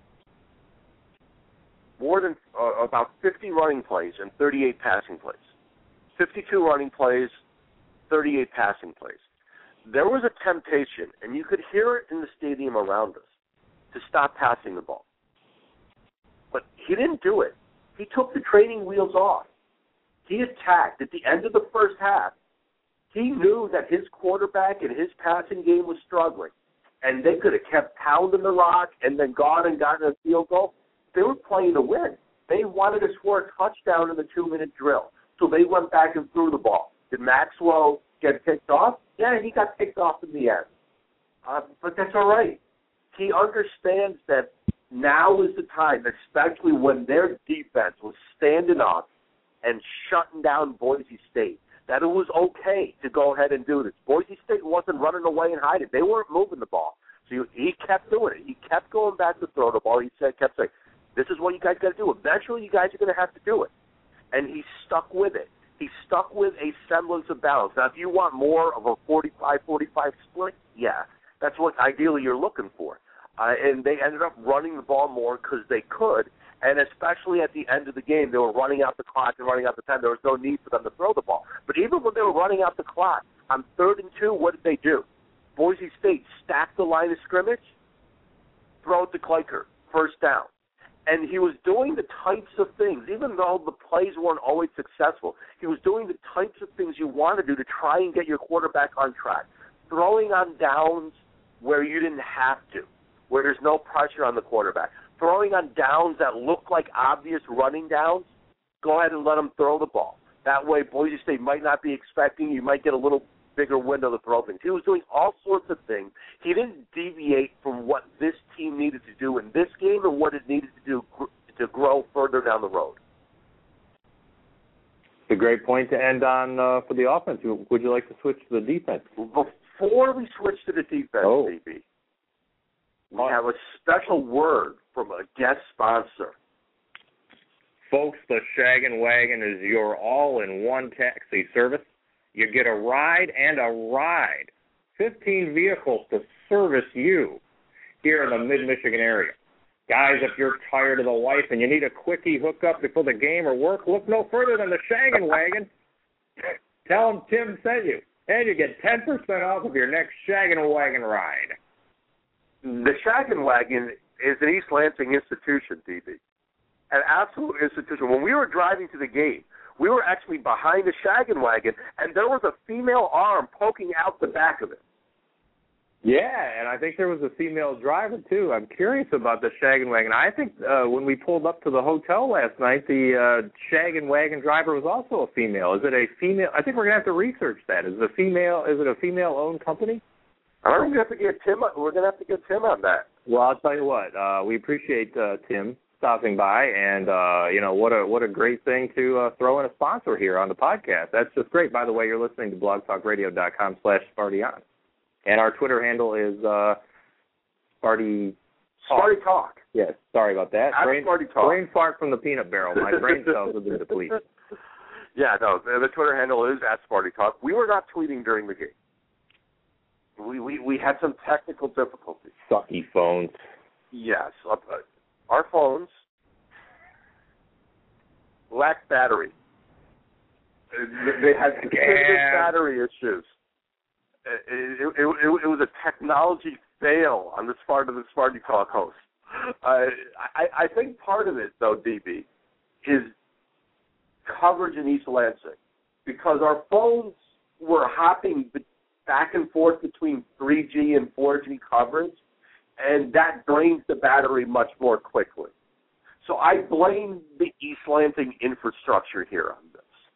More than uh, about fifty running plays and thirty-eight passing plays. fifty-two running plays, thirty-eight passing plays. There was a temptation, and you could hear it in the stadium around us, to stop passing the ball. But he didn't do it. He took the training wheels off. He attacked. At the end of the first half, he knew that his quarterback and his passing game was struggling, and they could have kept pounding the rock and then gone and gotten a field goal. They were playing to win. They wanted to score a touchdown in the two-minute drill, so they went back and threw the ball. Did Maxwell get picked off? Yeah, he got picked off in the end. Uh, but that's all right. He understands that now is the time, especially when their defense was standing up and shutting down Boise State, that it was okay to go ahead and do this. Boise State wasn't running away and hiding. They weren't moving the ball. So he kept doing it. He kept going back to throw the ball. He said, kept saying, this is what you guys got to do. Eventually, you guys are going to have to do it. And he stuck with it. He stuck with a semblance of balance. Now, if you want more of a forty-five forty-five split, yeah, that's what ideally you're looking for. Uh, and they ended up running the ball more because they could, and especially at the end of the game, they were running out the clock and running out the time. There was no need for them to throw the ball. But even when they were running out the clock, on third and two, what did they do? Boise State stacked the line of scrimmage, throw it to Kleiker, first down. And he was doing the types of things, even though the plays weren't always successful, he was doing the types of things you want to do to try and get your quarterback on track. Throwing on downs where you didn't have to, where there's no pressure on the quarterback. Throwing on downs that look like obvious running downs, go ahead and let them throw the ball. That way Boise State might not be expecting, you might get a little bigger window to throw things. He was doing all sorts of things. He didn't deviate from what this team needed to do in this game and what it needed to do to grow further down the road. It's a great point to end on uh, for the offense. Would you like to switch to the defense? Before we switch to the defense, oh. D B, we have a special word from a guest sponsor. Folks, the Shaggin' Wagon is your all-in-one taxi service. You get a ride and a ride. fifteen vehicles to service you here in the mid-Michigan area. Guys, if you're tired of the life and you need a quickie hookup before the game or work, look no further than the Shaggin' Wagon. Tell them Tim sent you, and you get ten percent off of your next Shaggin' Wagon ride. The Shaggin' Wagon is an East Lansing institution, D B. An absolute institution. When we were driving to the game, we were actually behind the Shaggin' Wagon, and there was a female arm poking out the back of it. Yeah, and I think there was a female driver, too. I'm curious about the Shaggin' Wagon. I think uh, when we pulled up to the hotel last night, the uh, Shaggin' Wagon driver was also a female. Is it a female? I think we're going to have to research that. Is it a female? Is it a female-owned company? I'm going to have to get Tim. We're going to have to get Tim on that. Well, I'll tell you what. Uh, we appreciate uh, Tim stopping by, and uh, you know what a what a great thing to uh, throw in a sponsor here on the podcast. That's just great. By the way, you're listening to blogtalkradio.com slash Sparty on, and our Twitter handle is uh, Sparty Talk. Sparty Talk. Yes, sorry about that. At Brain, Sparty Talk. Brain fart from the peanut barrel. My brain cells have been depleted. Yeah, no, the Twitter handle is at Sparty Talk. We were not tweeting during the game. We we, we had some technical difficulties. Sucky phones. Yes. Uh, Our phones lack battery. They had significant battery issues. It, it, it, it was a technology fail on the part of the Sparty Talk host. Uh, I, I think part of it, though, D B, is coverage in East Lansing, because our phones were hopping back and forth between three G and four G coverage, and that drains the battery much more quickly. So I blame the East Lansing infrastructure here on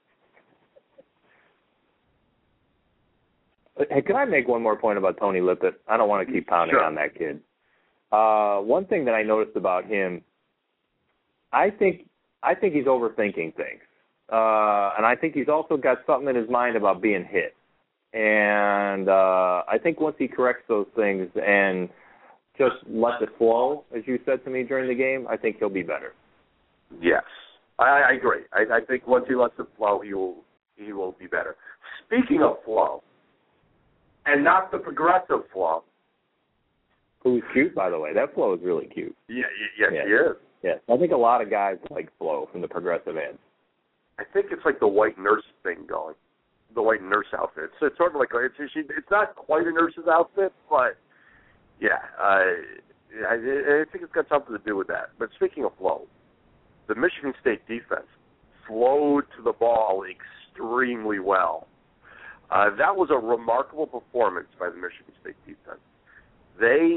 this. Hey, can I make one more point about Tony Lippett? I don't want to keep pounding sure. on that kid. Uh, one thing that I noticed about him, I think I think he's overthinking things. Uh, and I think he's also got something in his mind about being hit. And uh, I think once he corrects those things and just let it flow, as you said to me during the game, I think he'll be better. Yes, I, I agree. I, I think once he lets it flow, he will he will be better. Speaking of flow, and not the progressive flow. Who's cute, by the way. That flow is really cute. Yeah, yes, yes. he is. Yes, I think a lot of guys like flow from the progressive ads. I think it's like the white nurse thing going, the white nurse outfit. So it's sort of like it's it's not quite a nurse's outfit, but yeah, uh, I, I think it's got something to do with that. But speaking of flow, the Michigan State defense flowed to the ball extremely well. Uh, that was a remarkable performance by the Michigan State defense. They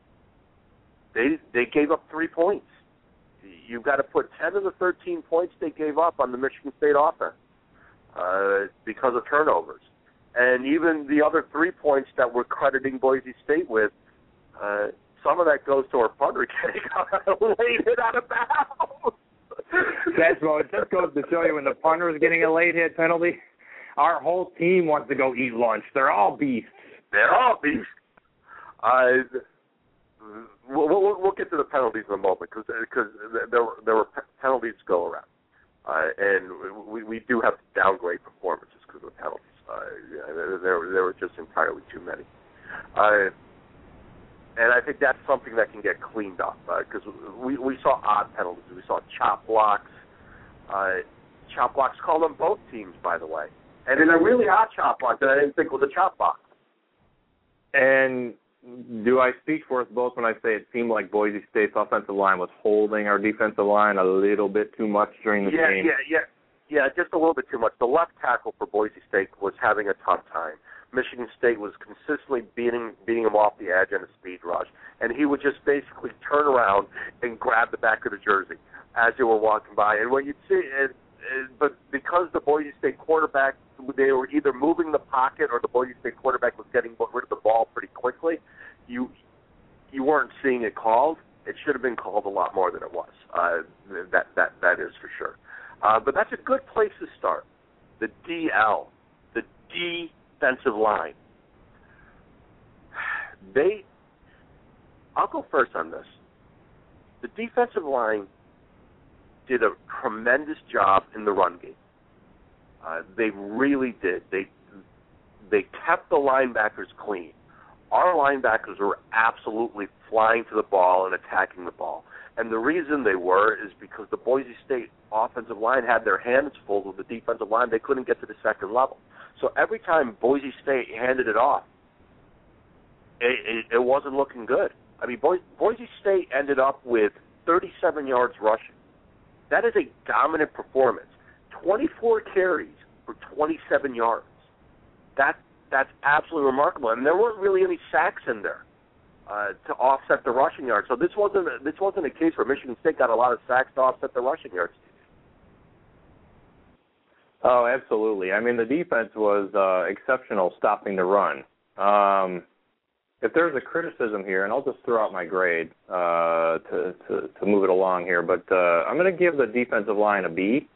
they they gave up three points. You've got to put ten of the thirteen points they gave up on the Michigan State offense uh, because of turnovers. And even the other three points that we're crediting Boise State with, uh, some of that goes to our punter getting a late hit out of bounds. That's well, it just goes to show you when the punter is getting a late hit penalty, our whole team wants to go eat lunch. They're all beasts. They're all beasts. Uh, We'll, we'll, we'll get to the penalties in a moment because there were, there were penalties to go around, uh, and we, we do have to downgrade performances because of the penalties. Uh, there, there were just entirely too many, uh, and I think that's something that can get cleaned up because uh, we, we saw odd penalties. We saw chop blocks, uh, chop blocks called on both teams, by the way, and then a really odd chop block that I didn't think was a chop block. And do I speak for us both when I say it seemed like Boise State's offensive line was holding our defensive line a little bit too much during the yeah, game? Yeah, yeah, yeah, just a little bit too much. The left tackle for Boise State was having a tough time. Michigan State was consistently beating beating him off the edge in a speed rush, and he would just basically turn around and grab the back of the jersey as they were walking by. And when you'd see it, it, but because the Boise State quarterback, they were either moving the pocket or the Boise State quarterback was getting rid of the ball pretty quickly, you you weren't seeing it called. It should have been called a lot more than it was. Uh, that that that is for sure. Uh, but that's a good place to start. The D L, the defensive line. They, I'll go first on this. The defensive line did a tremendous job in the run game. Uh, they really did. They they kept the linebackers clean. Our linebackers were absolutely flying to the ball and attacking the ball. And the reason they were is because the Boise State offensive line had their hands full with the defensive line. They couldn't get to the second level. So every time Boise State handed it off, it, it, it wasn't looking good. I mean, Boise, Boise State ended up with thirty-seven yards rushing. That is a dominant performance. twenty-four carries for twenty-seven yards. That, that's absolutely remarkable. And there weren't really any sacks in there uh, to offset the rushing yards. So this wasn't a, this wasn't a case where Michigan State got a lot of sacks to offset the rushing yards. Oh, absolutely. I mean, the defense was uh, exceptional stopping the run. Um, if there's a criticism here, and I'll just throw out my grade uh, to, to, to move it along here, but uh, I'm going to give the defensive line a B.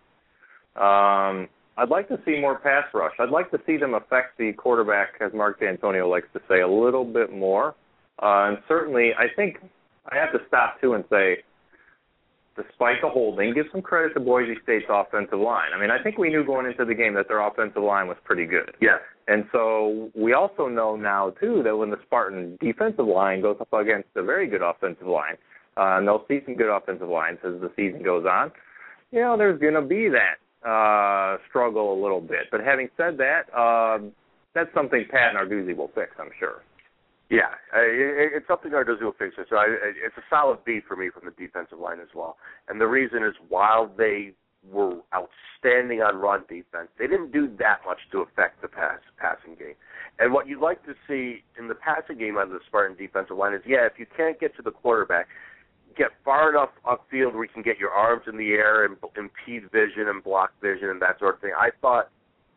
Um, I'd like to see more pass rush. I'd like to see them affect the quarterback, as Mark D'Antonio likes to say, a little bit more. Uh, and certainly, I think I have to stop, too, and say, despite the holding, give some credit to Boise State's offensive line. I mean, I think we knew going into the game that their offensive line was pretty good. Yeah. And so we also know now, too, that when the Spartan defensive line goes up against a very good offensive line, uh, and they'll see some good offensive lines as the season goes on, you know, there's going to be that uh, struggle a little bit. But having said that, uh, that's something Pat Narduzzi will fix, I'm sure. Yeah, it, it's something Narduzzi will fix. So I, it's a solid B for me from the defensive line as well. And the reason is while they were outstanding on run defense, they didn't do that much to affect the pass passing game. And what you'd like to see in the passing game on the Spartan defensive line is, yeah, if you can't get to the quarterback, get far enough upfield where you can get your arms in the air and impede vision and block vision and that sort of thing. I thought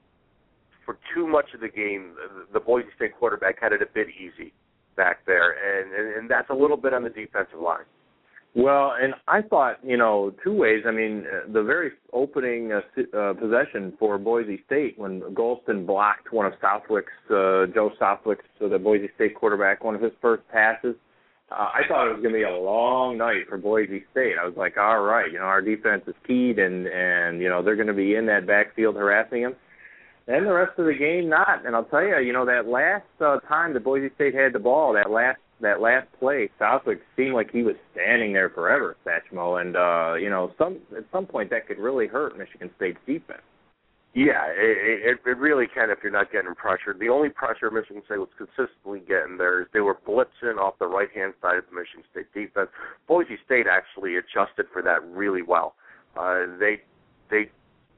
for too much of the game, the Boise State quarterback had it a bit easy back there, and, and, and that's a little bit on the defensive line. Well, and I thought, you know, two ways. I mean, uh, the very opening uh, uh, possession for Boise State when Golston blocked one of Southwick's, uh, Joe Southwick's, uh, the Boise State quarterback, one of his first passes. Uh, I thought it was going to be a long night for Boise State. I was like, all right, you know, our defense is keyed, and, and you know, they're going to be in that backfield harassing him. And the rest of the game, not. And I'll tell you, you know, that last uh, time that Boise State had the ball, that last that last play, Southwick seemed like he was standing there forever, Satchmo. And, uh, you know, some at some point that could really hurt Michigan State's defense. Yeah, it, it, it really can if you're not getting pressured. The only pressure Michigan State was consistently getting there is they were blitzing off the right-hand side of the Michigan State defense. Boise State actually adjusted for that really well. Uh, they they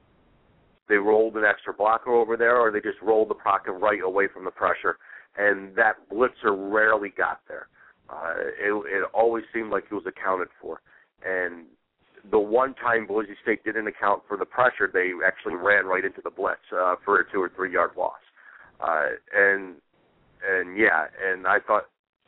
they rolled an extra blocker over there, or they just rolled the pocket right away from the pressure, and that blitzer rarely got there. Uh, it, it always seemed like it was accounted for. And the one time Boise State didn't account for the pressure, they actually ran right into the blitz uh, for a two or three yard loss. Uh, and and yeah, and I thought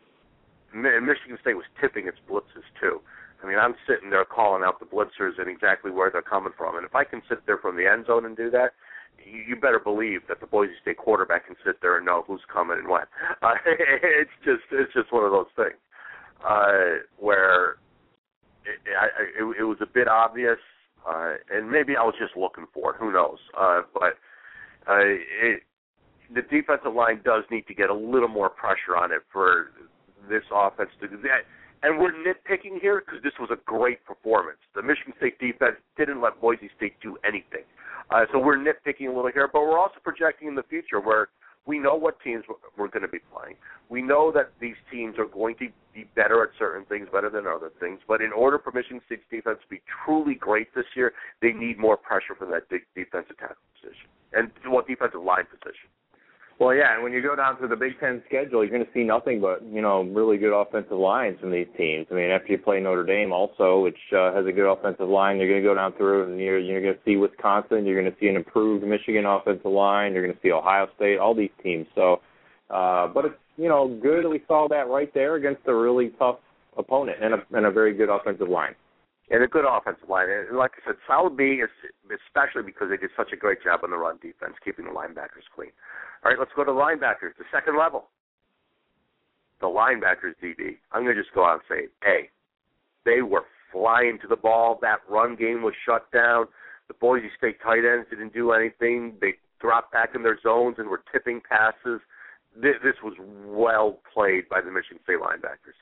Michigan State was tipping its blitzes too. I mean, I'm sitting there calling out the blitzers and exactly where they're coming from. And if I can sit there from the end zone and do that, you, you better believe that the Boise State quarterback can sit there and know who's coming and when. Uh, it's just it's just one of those things uh, where it, I, it, it was a bit obvious, uh, and maybe I was just looking for it. Who knows? Uh, but uh, it, the defensive line does need to get a little more pressure on it for this offense to do that. And we're nitpicking here because this was a great performance. The Michigan State defense didn't let Boise State do anything. Uh, so we're nitpicking a little here, but we're also projecting in the future where We know what teams we're going to be playing. We know that these teams are going to be better at certain things, better than other things. But in order for Michigan State's defense to be truly great this year, they need more pressure from that defensive tackle position and well, defensive line position. Well, yeah, and when you go down to the Big Ten schedule, you're going to see nothing but, you know, really good offensive lines from these teams. I mean, after you play Notre Dame also, which uh, has a good offensive line, you're going to go down through and you're, you're going to see Wisconsin. You're going to see an improved Michigan offensive line. You're going to see Ohio State, all these teams. So, uh, but it's, you know, good that we saw that right there against a really tough opponent and a, and a very good offensive line. And a good offensive line. And like I said, solid B, especially because they did such a great job on the run defense, keeping the linebackers clean. All right, let's go to the linebackers, the second level. The linebackers, D B. I'm going to just go out and say, hey, they were flying to the ball. That run game was shut down. The Boise State tight ends didn't do anything. They dropped back in their zones and were tipping passes. This, this was well played by the Michigan State linebackers.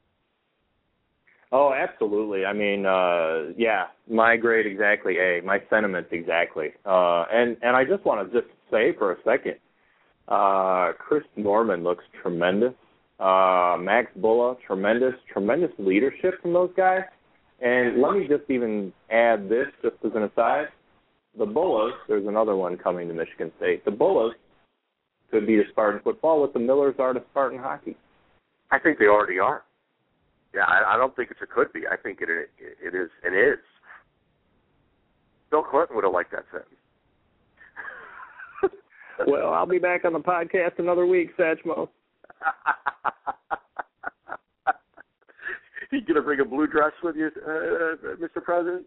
Oh, absolutely. I mean, uh, yeah, my grade exactly A, my sentiments exactly. Uh, and, and I just want to just say for a second, uh, Chris Norman looks tremendous. Uh, Max Bulla, tremendous, tremendous leadership from those guys. And let me just even add this, just as an aside. The Bullas, there's another one coming to Michigan State. The Bullas could be the Spartan football what the Millers are to Spartan hockey. I think they already are. Yeah, I, I don't think it's a could be. I think it it, it is and is. Bill Clinton would have liked that sentence. Well, I'll be back on the podcast another week, Satchmo. You gonna bring a blue dress with you, uh, Mister President?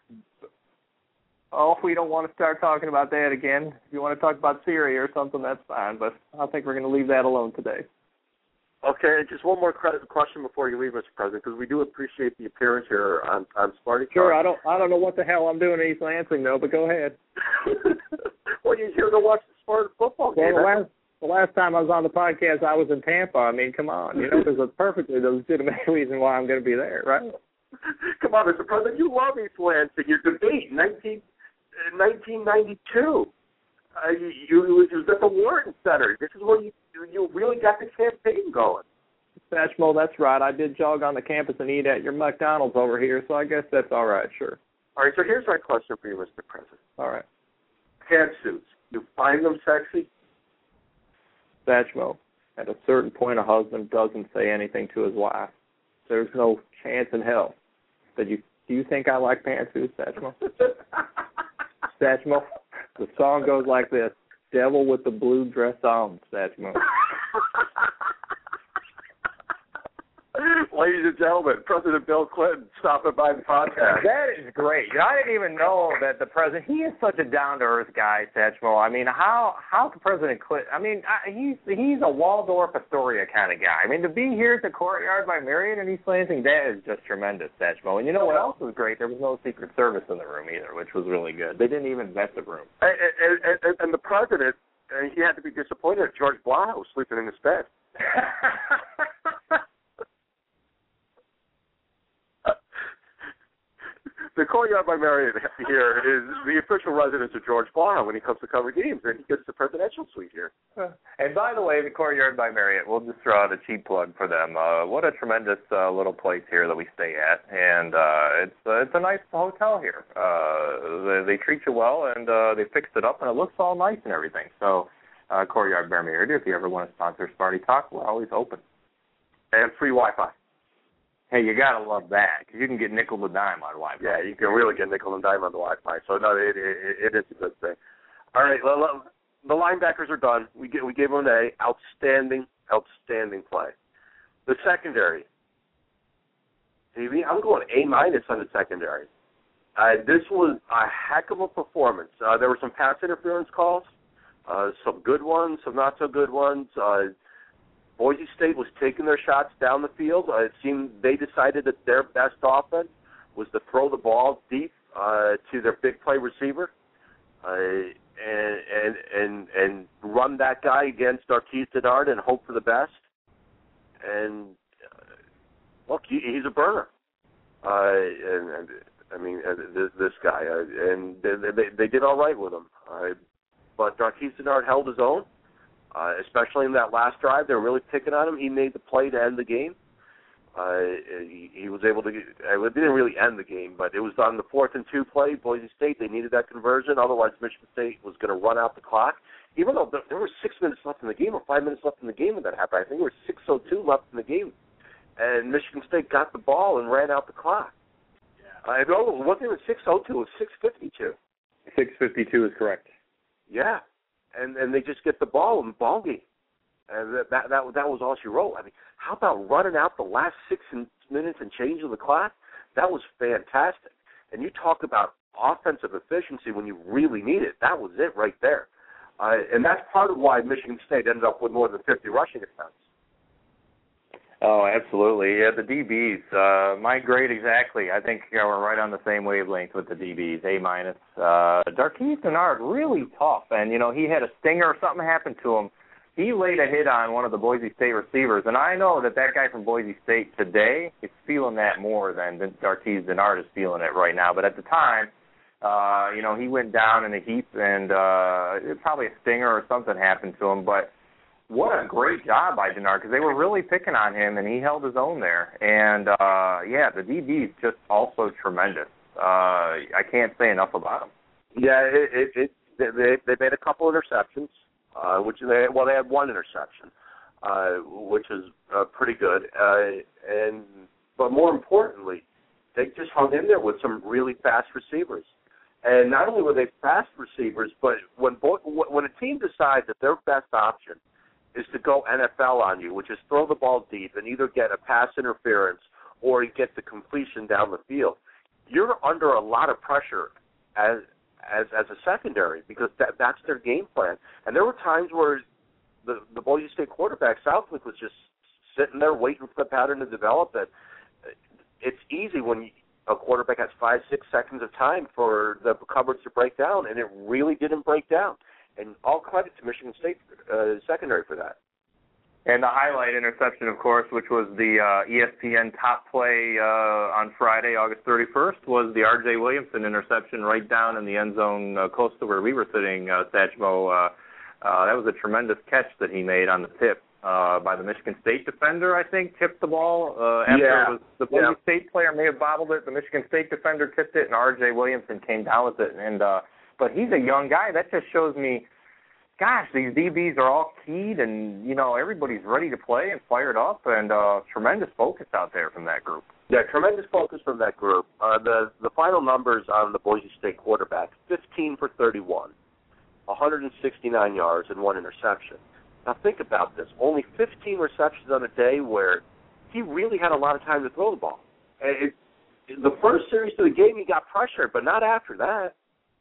Oh, if we don't want to start talking about that again. If you want to talk about Syria or something, that's fine. But I think we're going to leave that alone today. Okay, just one more question before you leave, Mister President, because we do appreciate the appearance here on on Sparty Talk. Sure, I don't I don't know what the hell I'm doing in East Lansing though, but go ahead. Well, you're here to watch the Spartan football game. Well, the last the last time I was on the podcast, I was in Tampa. I mean, come on, you know, there's a perfectly legitimate reason why I'm going to be there, right? Come on, Mister President, you love East Lansing. Your debate, nineteen, nineteen ninety-two. Uh, you, you, you was at the Wharton Center. This is where you you really got the campaign going. Satchmo, that's right. I did jog on the campus and eat at your McDonald's over here, so I guess that's all right, sure. All right, so here's my question for you, Mister President. All right. Pantsuits, you find them sexy? Satchmo, at a certain point, a husband doesn't say anything to his wife. There's no chance in hell that you. Do you think I like pantsuits, Satchmo? Satchmo, the song goes like this: "Devil with the blue dress on," Satchmo. Ladies and gentlemen, President Bill Clinton stopping by the podcast. That is great. I didn't even know that the president, he is such a down-to-earth guy, Satchmo. I mean, how how the President Clinton, I mean, I, he's he's a Waldorf Astoria kind of guy. I mean, to be here at the Courtyard by Marriott in East Lansing, that is just tremendous, Satchmo. And you know what else was great? There was no Secret Service in the room either, which was really good. They didn't even vet the room. And, and, and, and the president, uh, he had to be disappointed that George Blau was sleeping in his bed. The Courtyard by Marriott here is the official residence of George Blau when he comes to cover games, and he gets the presidential suite here. And by the way, the Courtyard by Marriott, we'll just throw out a cheap plug for them. Uh, what a tremendous uh, little place here that we stay at, and uh, it's uh, it's a nice hotel here. Uh, they, they treat you well, and uh, they fixed it up, and it looks all nice and everything. So, uh, Courtyard by Marriott, if you ever want to sponsor Sparty Talk, we're always open. And free Wi-Fi. Hey, you gotta love that, because you can get nickel and dime on Wi-Fi. Yeah, you can really get nickel and dime on the Wi-Fi. So no, it it, it is a good thing. All right, well, the linebackers are done. We get, we gave them an A. Outstanding, outstanding play. The secondary. T V, I'm going A minus on the secondary. Uh, this was a heck of a performance. Uh, there were some pass interference calls, uh, some good ones, some not so good ones. Uh, Boise State was taking their shots down the field. Uh, it seemed they decided that their best offense was to throw the ball deep uh, to their big play receiver uh, and, and and and run that guy against Darqueze Dennard and hope for the best. And uh, look, he, he's a burner. Uh, and, and I mean, uh, this, this guy, uh, and they, they, they did all right with him. Uh, but Darqueze Dennard held his own. uh, especially in that last drive. They were really picking on him. He made the play to end the game. Uh, he, he was able to get, it didn't really end the game, but it was on the fourth and two play. Boise State, they needed that conversion. Otherwise, Michigan State was going to run out the clock. Even though there were six minutes left in the game or five minutes left in the game when that happened. I think there was six oh two left in the game. And Michigan State got the ball and ran out the clock. Yeah. Uh, no, it wasn't even six oh two, it was six fifty-two. six fifty-two is correct. Yeah. And and they just get the ball in the ball game. And that, that, that, that was all she wrote. I mean, how about running out the last six minutes and changing the clock? That was fantastic. And you talk about offensive efficiency when you really need it. That was it right there. Uh, and that's part of why Michigan State ended up with more than fifty rushing attempts. Oh, absolutely. Yeah, the D Bs, uh, my grade exactly. I think you know, we're right on the same wavelength with the D Bs, A minus. Uh, Darqueze Dennard, really tough. And, you know, he had a stinger or something happened to him. He laid a hit on one of the Boise State receivers, and I know that that guy from Boise State today is feeling that more than Darqueze Dennard is feeling it right now. But at the time, uh, you know, he went down in a heap, and uh, probably a stinger or something happened to him. But what a great job by Dennard, because they were really picking on him, and he held his own there. And, uh, yeah, the D B is just also tremendous. Uh, I can't say enough about him. Yeah, it, it, it, they, they made a couple interceptions. Uh, which they well they had one interception, uh, which is uh, pretty good, uh, and but more importantly, they just hung in there with some really fast receivers, and not only were they fast receivers, but when bo- when a team decides that their best option is to go N F L on you, which is throw the ball deep and either get a pass interference or get the completion down the field, you're under a lot of pressure as. As as a secondary, because that that's their game plan. And there were times where the the Boise State quarterback Southwick was just sitting there waiting for the pattern to develop. That it's easy when you, a quarterback has five six seconds of time for the coverage to break down, and it really didn't break down. And all credit to Michigan State uh, secondary for that. And the highlight interception, of course, which was the uh, E S P N top play uh, on Friday, August thirty-first, was the R J Williamson interception right down in the end zone uh, close to where we were sitting, uh, Satchmo. Uh, uh, that was a tremendous catch that he made on the tip uh, by the Michigan State defender, I think, tipped the ball. Uh, after yeah. it was the Boise yeah. State player may have bobbled it. The Michigan State defender tipped it, and R J Williamson came down with it. And uh, but he's a young guy. That just shows me, gosh, these D Bs are all keyed, and, you know, everybody's ready to play and fired up, and uh, tremendous focus out there from that group. Yeah, tremendous focus from that group. Uh, the the final numbers on the Boise State quarterback, fifteen for thirty-one, one hundred sixty-nine yards, and one interception. Now think about this. Only fifteen receptions on a day where he really had a lot of time to throw the ball. It, it, the first series of the game, he got pressured, but not after that.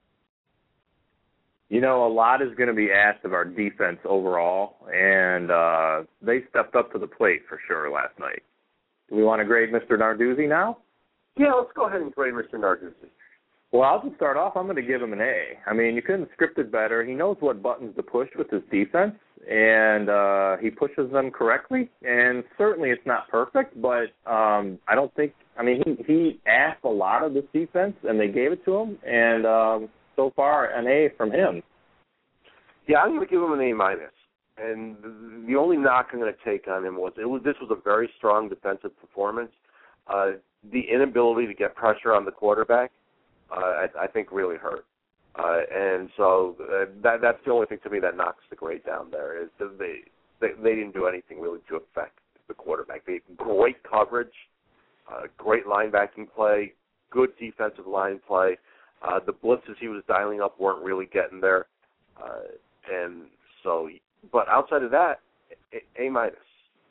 You know, a lot is going to be asked of our defense overall, and uh, they stepped up to the plate for sure last night. Do we want to grade Mister Narduzzi now? Yeah, let's go ahead and grade Mister Narduzzi. Well, I'll just start off. I'm going to give him an A. I mean, you couldn't script it better. He knows what buttons to push with his defense, and uh, he pushes them correctly. And certainly it's not perfect, but um, I don't think – I mean, he, he asked a lot of this defense, and they gave it to him, and um, – so far, an A from him. Yeah, I'm going to give him an A minus. And the only knock I'm going to take on him was it was this was a very strong defensive performance. Uh, the inability to get pressure on the quarterback, uh, I, I think, really hurt. Uh, and so uh, that that's the only thing to me that knocks the grade down there is that they, they they didn't do anything really to affect the quarterback. They great coverage, uh, great linebacking play, good defensive line play. Uh, the blitzes he was dialing up weren't really getting there, uh, and so. But outside of that, A, A minus.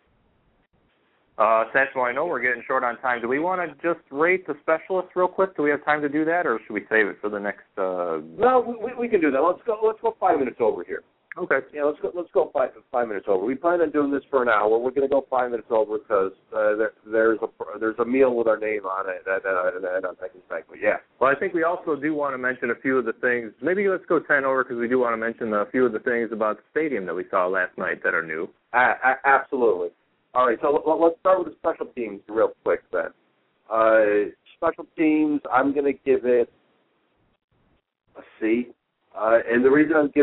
Uh, Satchmo, I know we're getting short on time. Do we want to just rate the specialists real quick? Do we have time to do that, or should we save it for the next? Uh... No, we, we can do that. Let's go. Let's go five minutes over here. Okay. Yeah, let's go. Let's go five five minutes over. We plan on doing this for an hour. We're going to go five minutes over because uh, there, there's a there's a meal with our name on it at at at Texas Banquet. Yeah. Well, I think we also do want to mention a few of the things. Maybe let's go ten over because we do want to mention a few of the things about the stadium that we saw last night that are new. Uh, absolutely. All right. So let's start with the special teams real quick then. Uh, special teams, I'm going to give it a C. Uh, and the reason I'm giving it a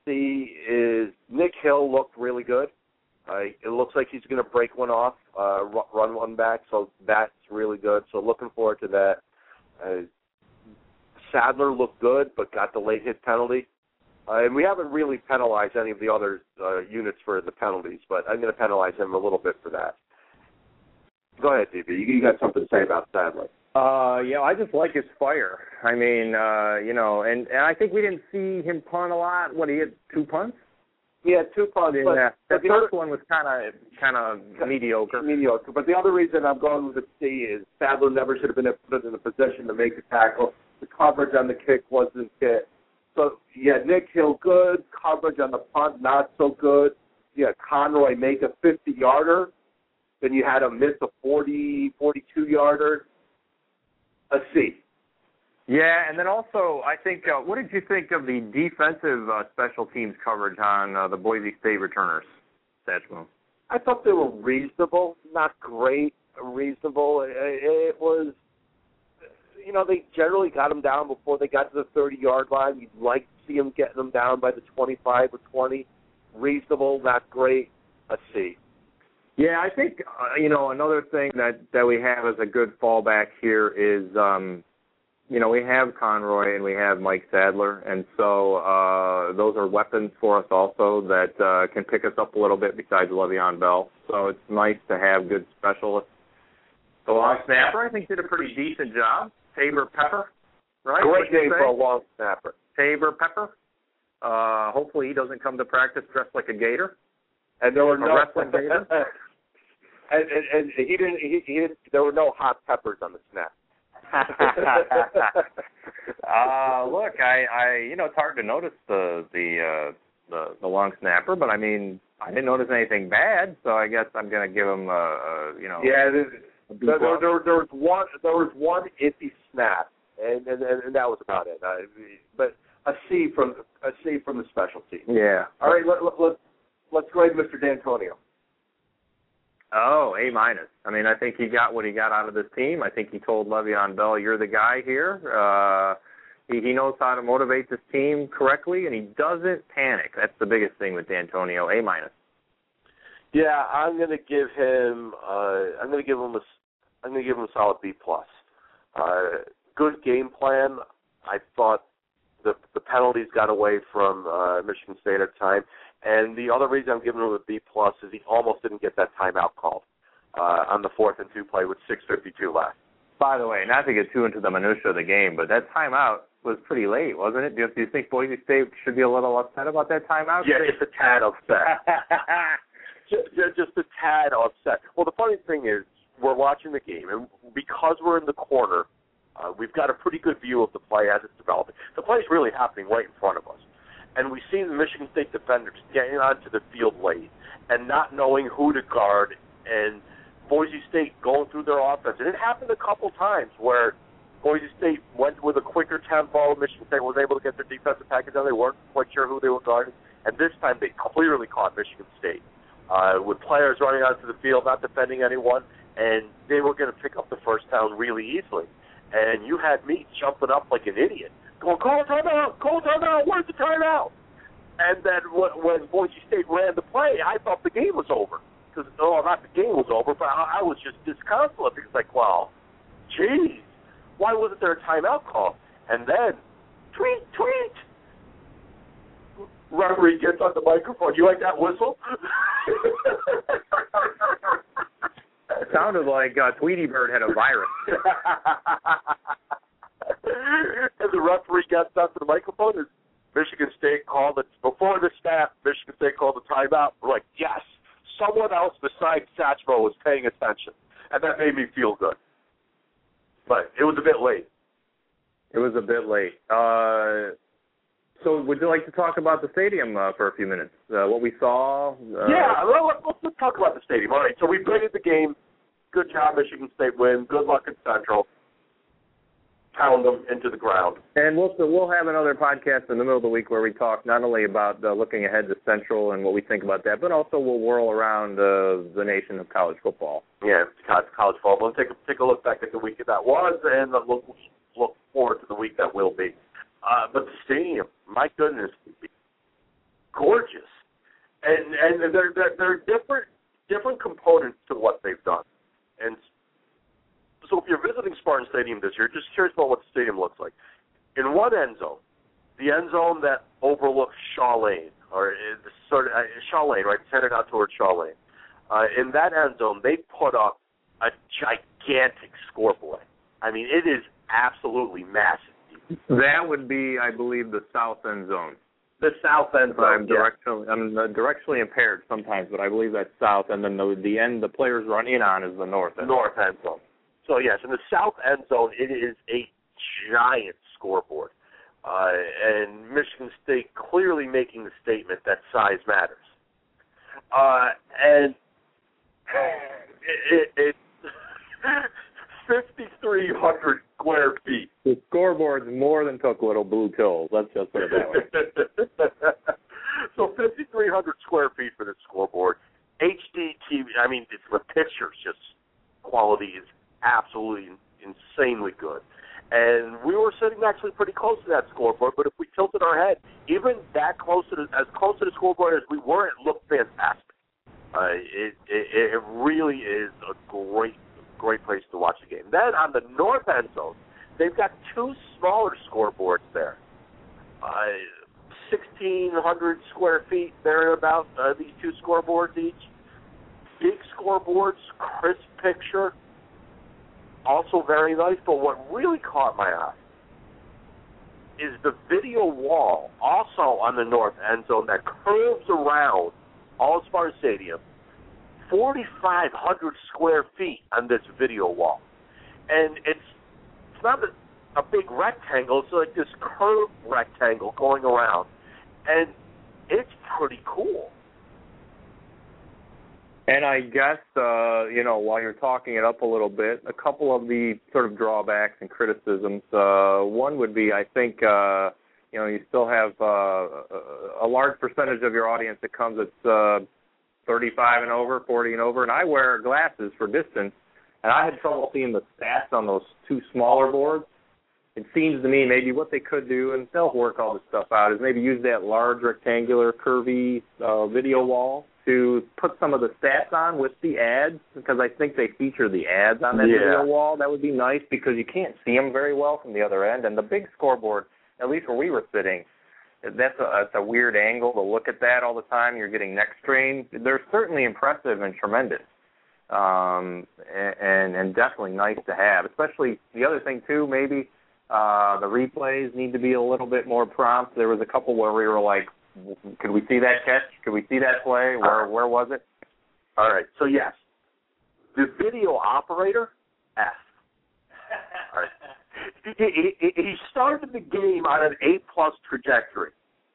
see is Nick Hill looked really good. Uh, it looks like he's going to break one off, uh, run one back, so that's really good. So looking forward to that. Uh, Sadler looked good, but got the late hit penalty. Uh, and we haven't really penalized any of the other uh, units for the penalties, but I'm going to penalize him a little bit for that. Go ahead, D B. You, you got something to say about Sadler. Uh, yeah, I just like his fire. I mean, uh, you know, and, and I think we didn't see him punt a lot. What, he had two punts? Yeah, two punts. Yeah, but, the but the first other, one was kind of kind of mediocre. Mediocre. But the other reason I'm going with the C is Sadler never should have been put in a position to make the tackle. The coverage on the kick wasn't hit. So, yeah, Nick Hill good. Coverage on the punt not so good. Yeah, Conroy make a fifty-yarder. Then you had him miss a forty, forty-two-yarder. A C. Yeah, and then also, I think, uh, what did you think of the defensive uh, special teams coverage on uh, the Boise State returners, Satchmo? I thought they were reasonable, not great, reasonable. It, it was, you know, they generally got them down before they got to the thirty-yard line. You'd like to see them getting them down by the twenty-five or twenty. Reasonable, not great, a C. Yeah, I think, uh, you know, another thing that, that we have as a good fallback here is, um, you know, we have Conroy and we have Mike Sadler, and so uh, those are weapons for us also that uh, can pick us up a little bit besides Le'Veon Bell. So it's nice to have good specialists. The long snapper, I think, did a pretty decent job. Tabor Pepper, right? Great name for a long snapper. Tabor Pepper. Uh, hopefully he doesn't come to practice dressed like a gator. And there were no wrestling gator. and, and, and he didn't. He, he didn't. There were no hot peppers on the snap. uh, look, I, I, you know, it's hard to notice the the uh, the the long snapper, but I mean, I didn't notice anything bad, so I guess I'm gonna give him, uh, uh you know. Yeah, there, there, there, there was one. There was one iffy snap, and and, and that was about it. Uh, but a C from a C from the special team. Yeah. All right, let, let, let's let's grade Mister D'Antonio. Oh, A minus. I mean, I think he got what he got out of this team. I think he told Le'Veon Bell, "You're the guy here." Uh, he, he knows how to motivate this team correctly, and he doesn't panic. That's the biggest thing with D'Antonio. A minus. Yeah, I'm going to give him. Uh, I'm going to give him a. I'm going to give him a solid B plus. Uh, good game plan. I thought the the penalties got away from uh, Michigan State at the time. And the other reason I'm giving him a B plus is he almost didn't get that timeout called uh, on the fourth and two play with six fifty-two left. By the way, not to get too into the minutia of the game, but that timeout was pretty late, wasn't it? Do you, do you think Boise State should be a little upset about that timeout? Yeah, just a tad upset. just, just a tad upset. Well, the funny thing is, we're watching the game, and because we're in the corner, uh, we've got a pretty good view of the play as it's developing. The play is really happening right in front of us. And we see the Michigan State defenders getting onto the field late and not knowing who to guard, and Boise State going through their offense. And it happened a couple times where Boise State went with a quicker tempo. Michigan State was able to get their defensive package on. They weren't quite sure who they were guarding. And this time they clearly caught Michigan State uh, with players running onto the field, not defending anyone, and they were going to pick up the first down really easily. And you had me jumping up like an idiot, going, call timeout, call timeout, where's the timeout? And then when Boise State ran the play, I thought the game was over. Because, oh, not the game was over, but I, I was just disconsolate because, like, well, geez, why wasn't there a timeout call? And then, tweet, tweet. Referee gets on the microphone. You like that whistle? It sounded like uh, Tweety Bird had a virus. And the referee gets onto the microphone, and Michigan State called it. Before the snap, Michigan State called the timeout. We're like, yes, someone else besides Satchmo was paying attention. And that made me feel good. But it was a bit late. It was a bit late. Uh, so would you like to talk about the stadium uh, for a few minutes? Uh, what we saw? Uh, yeah, well, let's, let's talk about the stadium. All right, so we graded the game. Good job, Michigan State win. Good luck at Central. Pound them into the ground. And we'll we'll have another podcast in the middle of the week where we talk not only about uh, looking ahead to Central and what we think about that, but also we'll whirl around uh, the nation of college football. Yeah, college, college football. We'll take a, take a look back at the week that was and look, look forward to the week that will be. Uh, but the stadium, my goodness. gorgeous. And and there there there are different different components to what they've done. And so if you're visiting Spartan Stadium this year, just curious about what the stadium looks like. In one end zone, the end zone that overlooks Shaw Lane, or is sort of uh, Shaw Lane, right, it's headed out towards Shaw Lane. Uh, in that end zone, they put up a gigantic scoreboard. I mean, it is absolutely massive. That would be, I believe, the south end zone. The south end zone. I'm directionally, yeah. I'm directionally impaired sometimes, but I believe that's south, and then the, the end the players run in on is the north end. North end zone. So yes, in the south end zone, it is a giant scoreboard, uh, and Michigan State clearly making the statement that size matters. Uh, and it, it, it fifty-three hundred square feet. The scoreboard's more than took little blue pills. Let's just put it that way. So fifty-three hundred square feet for the scoreboard. H D T V, I mean, it's, the pictures just, quality is absolutely insanely good. And we were sitting actually pretty close to that scoreboard, but if we tilted our head, even that close to the, as close to the scoreboard as we were, it looked fantastic. Uh, it, it, it really is a great Great place to watch the game. Then on the north end zone, they've got two smaller scoreboards there. Uh, sixteen hundred square feet, they're about uh, these two scoreboards each. Big scoreboards, crisp picture, also very nice. But what really caught my eye is the video wall, also on the north end zone, that curves around all Spartan Stadium. forty-five hundred square feet on this video wall. And it's it's not a, a big rectangle. It's like this curved rectangle going around. And it's pretty cool. And I guess, uh, you know, while you're talking it up a little bit, a couple of the sort of drawbacks and criticisms. Uh, one would be, I think, uh, you know, you still have uh, a large percentage of your audience that comes at uh, thirty-five and over, forty and over, and I wear glasses for distance, and I had trouble seeing the stats on those two smaller boards. It seems to me maybe what they could do, and they'll work all this stuff out, is maybe use that large rectangular curvy uh, video wall to put some of the stats on with the ads, because I think they feature the ads on that yeah. video wall. That would be nice because you can't see them very well from the other end, and the big scoreboard, at least where we were sitting, That's a, that's a weird angle to look at that all the time. You're getting neck strain. They're certainly impressive and tremendous, um, and, and definitely nice to have. Especially the other thing, too, maybe uh, the replays need to be a little bit more prompt. There was a couple where we were like, could we see that catch? Could we see that play? Where, where was it? All right, so yes, the video operator, F. All right. He, he, he started the game on an A-plus trajectory.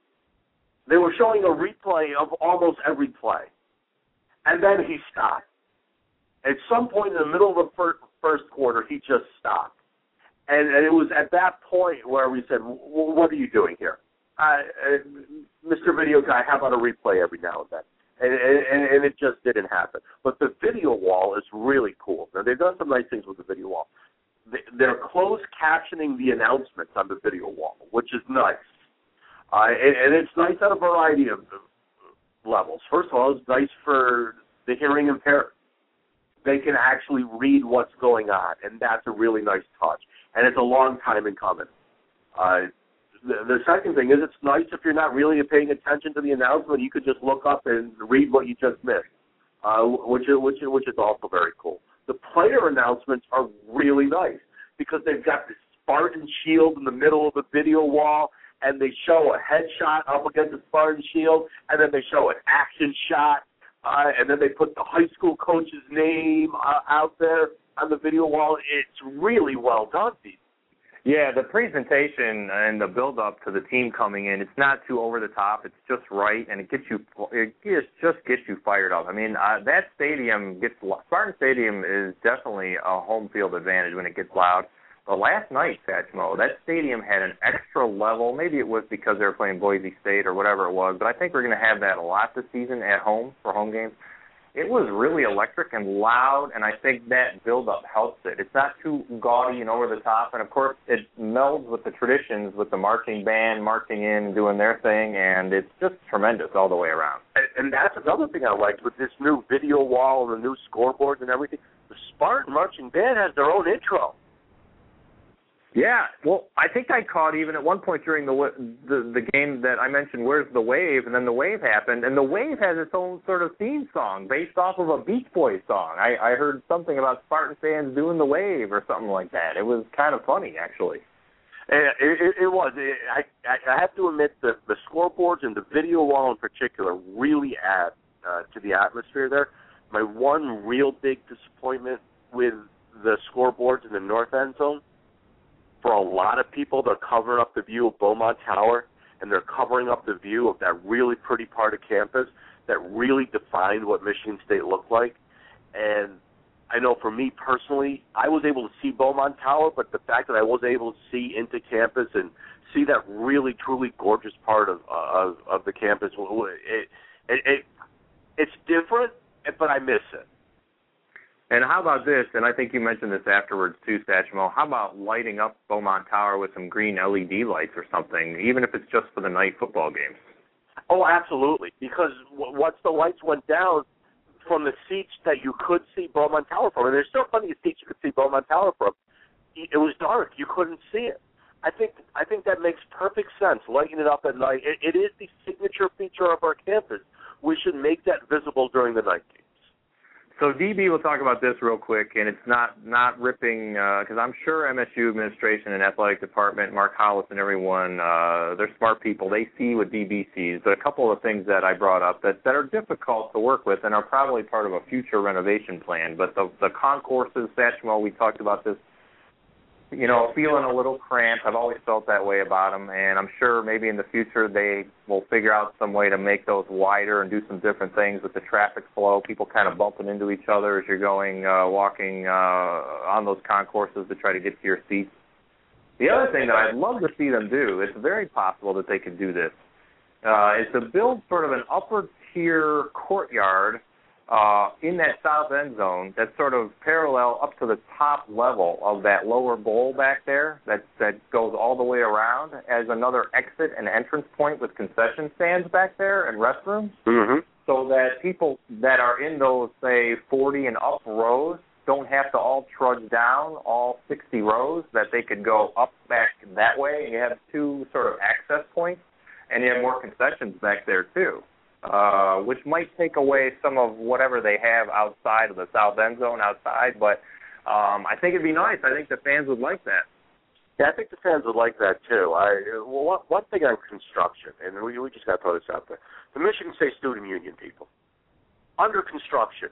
They were showing a replay of almost every play. And then he stopped. At some point in the middle of the first, first quarter, he just stopped. And, and it was at that point where we said, well, what are you doing here? Uh, uh, Mister Video Guy, how about a replay every now and then? And, and, and it just didn't happen. But the video wall is really cool. Now, they've done some nice things with the video wall. They're closed captioning the announcements on the video wall, which is nice. Uh, and, and it's nice on a variety of levels. First of all, it's nice for the hearing impaired. They can actually read what's going on, and that's a really nice touch. And it's a long time in coming. Uh, the, the second thing is it's nice if you're not really paying attention to the announcement, you could just look up and read what you just missed, uh, which, is, which, is, which is also very cool. The player announcements are really nice because they've got this Spartan shield in the middle of the video wall, and they show a headshot up against the Spartan shield, and then they show an action shot, uh, and then they put the high school coach's name uh, out there on the video wall. It's really well done, Steve. Yeah, the presentation and the build-up to the team coming in, it's not too over the top. It's just right, and it gets you, it just, just gets you fired up. I mean, uh, that stadium gets, Spartan Stadium is definitely a home field advantage when it gets loud. But last night, Satchmo, that stadium had an extra level. Maybe it was because they were playing Boise State or whatever it was, but I think we're going to have that a lot this season at home for home games. it was really electric and loud, and I think that build-up helps it. It's not too gaudy and over the top, and, of course, it melds with the traditions with the marching band marching in, doing their thing, and it's just tremendous all the way around. And, and that's another thing I liked with this new video wall and the new scoreboards and everything. The Spartan Marching Band has their own intro. Yeah, well, I think I caught even at one point during the, the the game that I mentioned, Where's the Wave? And then the Wave happened, and the Wave has its own sort of theme song based off of a Beach Boys song. I, I heard something about Spartan fans doing the Wave or something like that. It was kind of funny, actually. It, it, it was. It, I, I have to admit that the scoreboards and the video wall in particular really add uh, to the atmosphere there. My one real big disappointment with the scoreboards in the north end zone, for a lot of people, they're covering up the view of Beaumont Tower, and they're covering up the view of that really pretty part of campus that really defined what Michigan State looked like. And I know for me personally, I was able to see Beaumont Tower, but the fact that I was able to see into campus and see that really, truly gorgeous part of of, of the campus, it, it, it it's different, but I miss it. And how about this, and I think you mentioned this afterwards too, Satchmo, how about lighting up Beaumont Tower with some green L E D lights or something, even if it's just for the night football games? Oh, absolutely, because w- once the lights went down from the seats that you could see Beaumont Tower from, and there's still plenty of seats you could see Beaumont Tower from, it was dark. You couldn't see it. I think I think that makes perfect sense, lighting it up at night. It, it is the signature feature of our campus. We should make that visible during the night games. So D B will talk about this real quick, and it's not not ripping, because uh, I'm sure M S U administration and athletic department, Mark Hollis and everyone, uh, they're smart people. They see what D B sees. But a couple of things that I brought up that, that are difficult to work with and are probably part of a future renovation plan. But the, the concourses, Satchmo, we talked about this, you know, feeling a little cramped. I've always felt that way about them, and I'm sure maybe in the future they will figure out some way to make those wider and do some different things with the traffic flow, people kind of bumping into each other as you're going, uh, walking uh, on those concourses to try to get to your seats. The other thing that I'd love to see them do, it's very possible that they could do this, uh, is to build sort of an upper-tier courtyard Uh, in that south end zone that's sort of parallel up to the top level of that lower bowl back there that, that goes all the way around as another exit and entrance point with concession stands back there and restrooms, mm-hmm. so that people that are in those, say, forty and up rows don't have to all trudge down all sixty rows, that they could go up back that way, and you have two sort of access points, and you have more concessions back there too. Uh, which might take away some of whatever they have outside of the south end zone outside, but um, I think it'd be nice. I think the fans would like that. Yeah, I think the fans would like that too. I well, one, one thing on construction, and we, we just got to throw this out there: the Michigan State Student Union people under construction,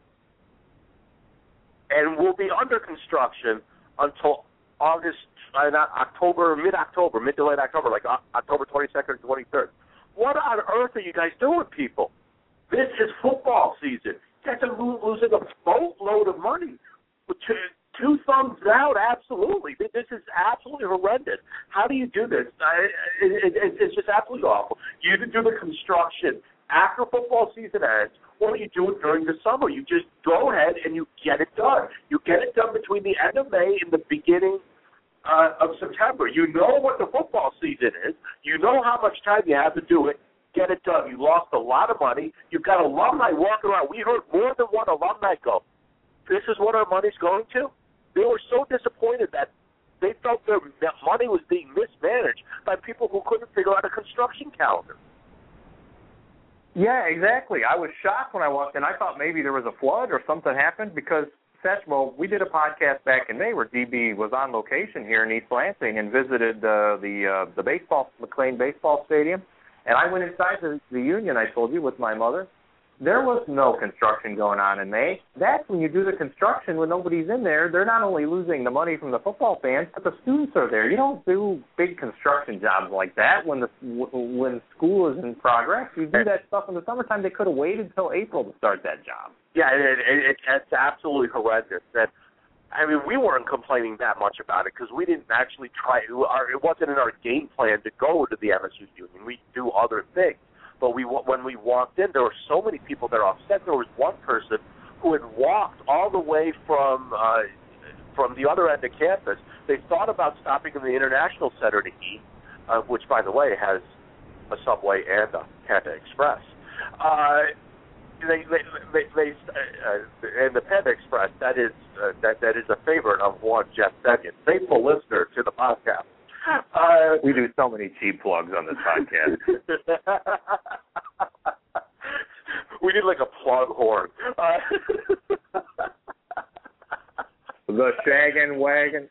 and will be under construction until August, uh, not October, mid-October, mid to late October, like uh, October twenty-second or twenty-third. What on earth are you guys doing, people? This is football season. You guys are losing a boatload of money. Two, two thumbs out, absolutely. This is absolutely horrendous. How do you do this? It, it, it's just absolutely awful. You either do the construction after football season ends, or you do it during the summer. You just go ahead and you get it done. You get it done between the end of May and the beginning Uh, of September. You know what the football season is. You know how much time you have to do it. Get it done. You lost a lot of money. You've got alumni walking around. We heard more than one alumni go, this is what our money's going to? They were so disappointed that they felt their that money was being mismanaged by people who couldn't figure out a construction calendar. Yeah, exactly. I was shocked when I walked in. I thought maybe there was a flood or something happened because Satchmo, we did a podcast back in May where D B was on location here in East Lansing and visited uh, the uh, the baseball McLean Baseball Stadium, and I went inside the, the Union. I told you with my mother. There was no construction going on in May. That's when you do the construction when nobody's in there. They're not only losing the money from the football fans, but the students are there. You don't do big construction jobs like that when the when school is in progress. You do that stuff in the summertime. They could have waited until April to start that job. Yeah, it, it, it, it's absolutely horrendous. That I mean, we weren't complaining that much about it because we didn't actually try. Our, it wasn't in our game plan to go to the M S U Union. We do other things. But we, when we walked in, there were so many people that are upset. There was one person who had walked all the way from uh, from the other end of campus. They thought about stopping in the International Center to eat, uh, which, by the way, has a Subway and a Panda Express. Uh, they, they, they, they, uh, and the Panda Express, that is uh, that that is a favorite of one Jeff Bennion, faithful listener to the podcast. Uh, we do so many cheap plugs on this podcast. We need like a plug horn. Uh, the shaggin' wagon.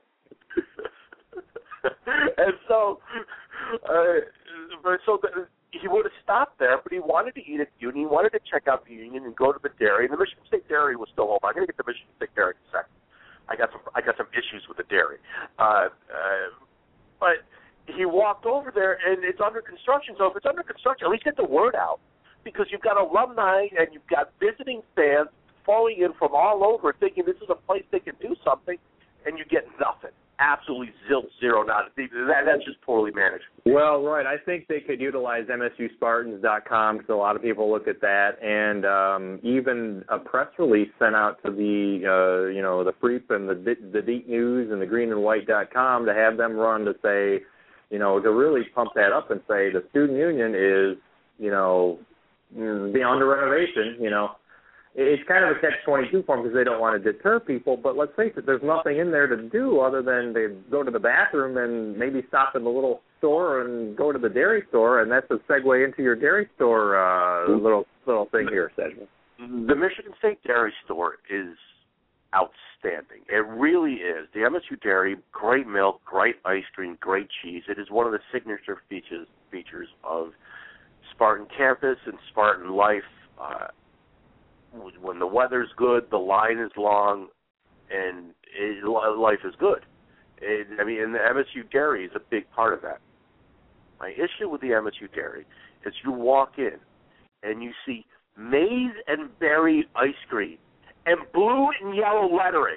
And so, uh, so the, he would have stopped there, but he wanted to eat at Union. He wanted to check out the Union and go to the dairy. And the Michigan State Dairy was still open. I'm going to get the Michigan State Dairy in a second. I got some. I got some issues with the dairy. Uh, uh, but he walked over there, and it's under construction. So if it's under construction, at least get the word out, because you've got alumni and you've got visiting fans falling in from all over, thinking this is a place they can do something, and you get nothing. Absolutely zilch, zero, not that, that's just poorly managed. Well, right. I think they could utilize M S U Spartans dot com because a lot of people look at that, and um, even a press release sent out to the uh, you know the Freep and the the Deep News and the Green and White dot com to have them run to say, you know, to really pump that up and say the student union is, you know, be under renovation, you know. It's kind of a catch twenty-two for them because they don't want to deter people, but let's face it, there's nothing in there to do other than they go to the bathroom and maybe stop in the little store and go to the dairy store, and that's a segue into your dairy store uh, little little thing here, Sedgman. The Michigan State Dairy Store is outstanding. It really is. The M S U Dairy, great milk, great ice cream, great cheese. It is one of the signature features features of Spartan campus and Spartan life. Uh, when the weather's good, the line is long, and it, life is good. It, I mean, and the M S U Dairy is a big part of that. My issue with the M S U Dairy is you walk in and you see maize and berry ice cream and blue and yellow lettering.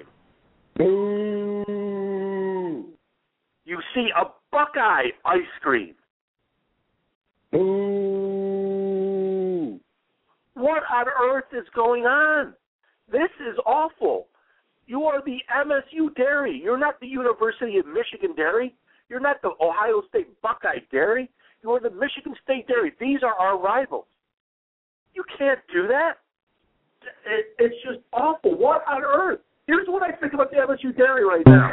Boo! You see a Buckeye ice cream. Boo! What on earth is going on? This is awful. You are the M S U Dairy. You're not the University of Michigan Dairy. You're not the Ohio State Buckeye Dairy. You are the Michigan State Dairy. These are our rivals. You can't do that. It, it's just awful. What on earth? Here's what I think about the M S U Dairy right now.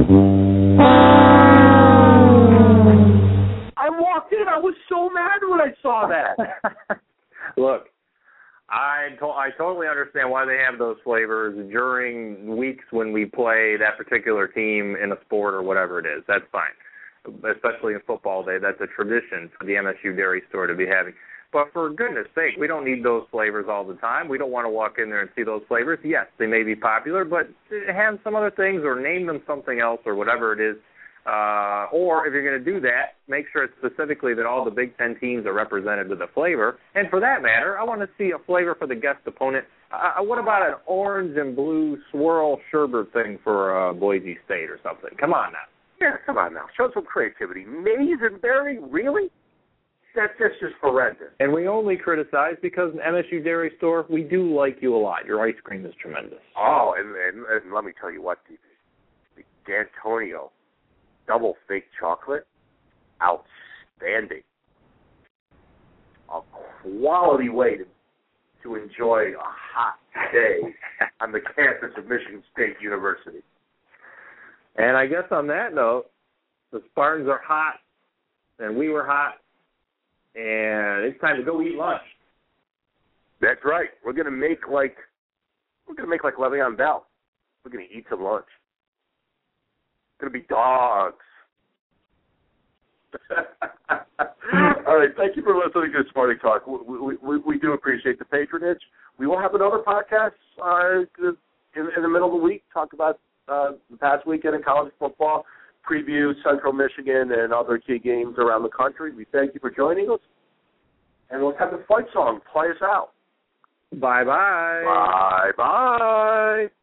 I walked in. I was so mad when I saw that. Look, I, to- I totally understand why they have those flavors during weeks when we play that particular team in a sport or whatever it is. That's fine. Especially in football day, that's a tradition for the M S U Dairy Store to be having. But for goodness sake, we don't need those flavors all the time. We don't want to walk in there and see those flavors. Yes, they may be popular, but have some other things or name them something else or whatever it is. Uh, or if you're going to do that, make sure it's specifically that all the Big Ten teams are represented with a flavor. And for that matter, I want to see a flavor for the guest opponent. Uh, what about an orange and blue swirl sherbet thing for uh, Boise State or something? Come on now. Yeah, come on now. Show some creativity. Maize and berry? Really? That's, that's just horrendous. And we only criticize because in M S U Dairy Store, we do like you a lot. Your ice cream is tremendous. Oh, and, and, and let me tell you what, the D'Antonio double fake chocolate, outstanding. A quality way to, to enjoy a hot day on the campus of Michigan State University. And I guess on that note, the Spartans are hot, and we were hot, and it's time to go eat lunch. That's right. We're gonna make like we're gonna make like Le'Veon Bell. We're gonna eat some lunch. It's gonna be dogs. All right. Thank you for listening to Sparty Talk. We, we, we do appreciate the patronage. We will have another podcast uh, in, in the middle of the week. Talk about uh, the past weekend in college football. Preview Central Michigan and other key games around the country. We thank you for joining us. And let's have the fight song play us out. Bye-bye. Bye-bye.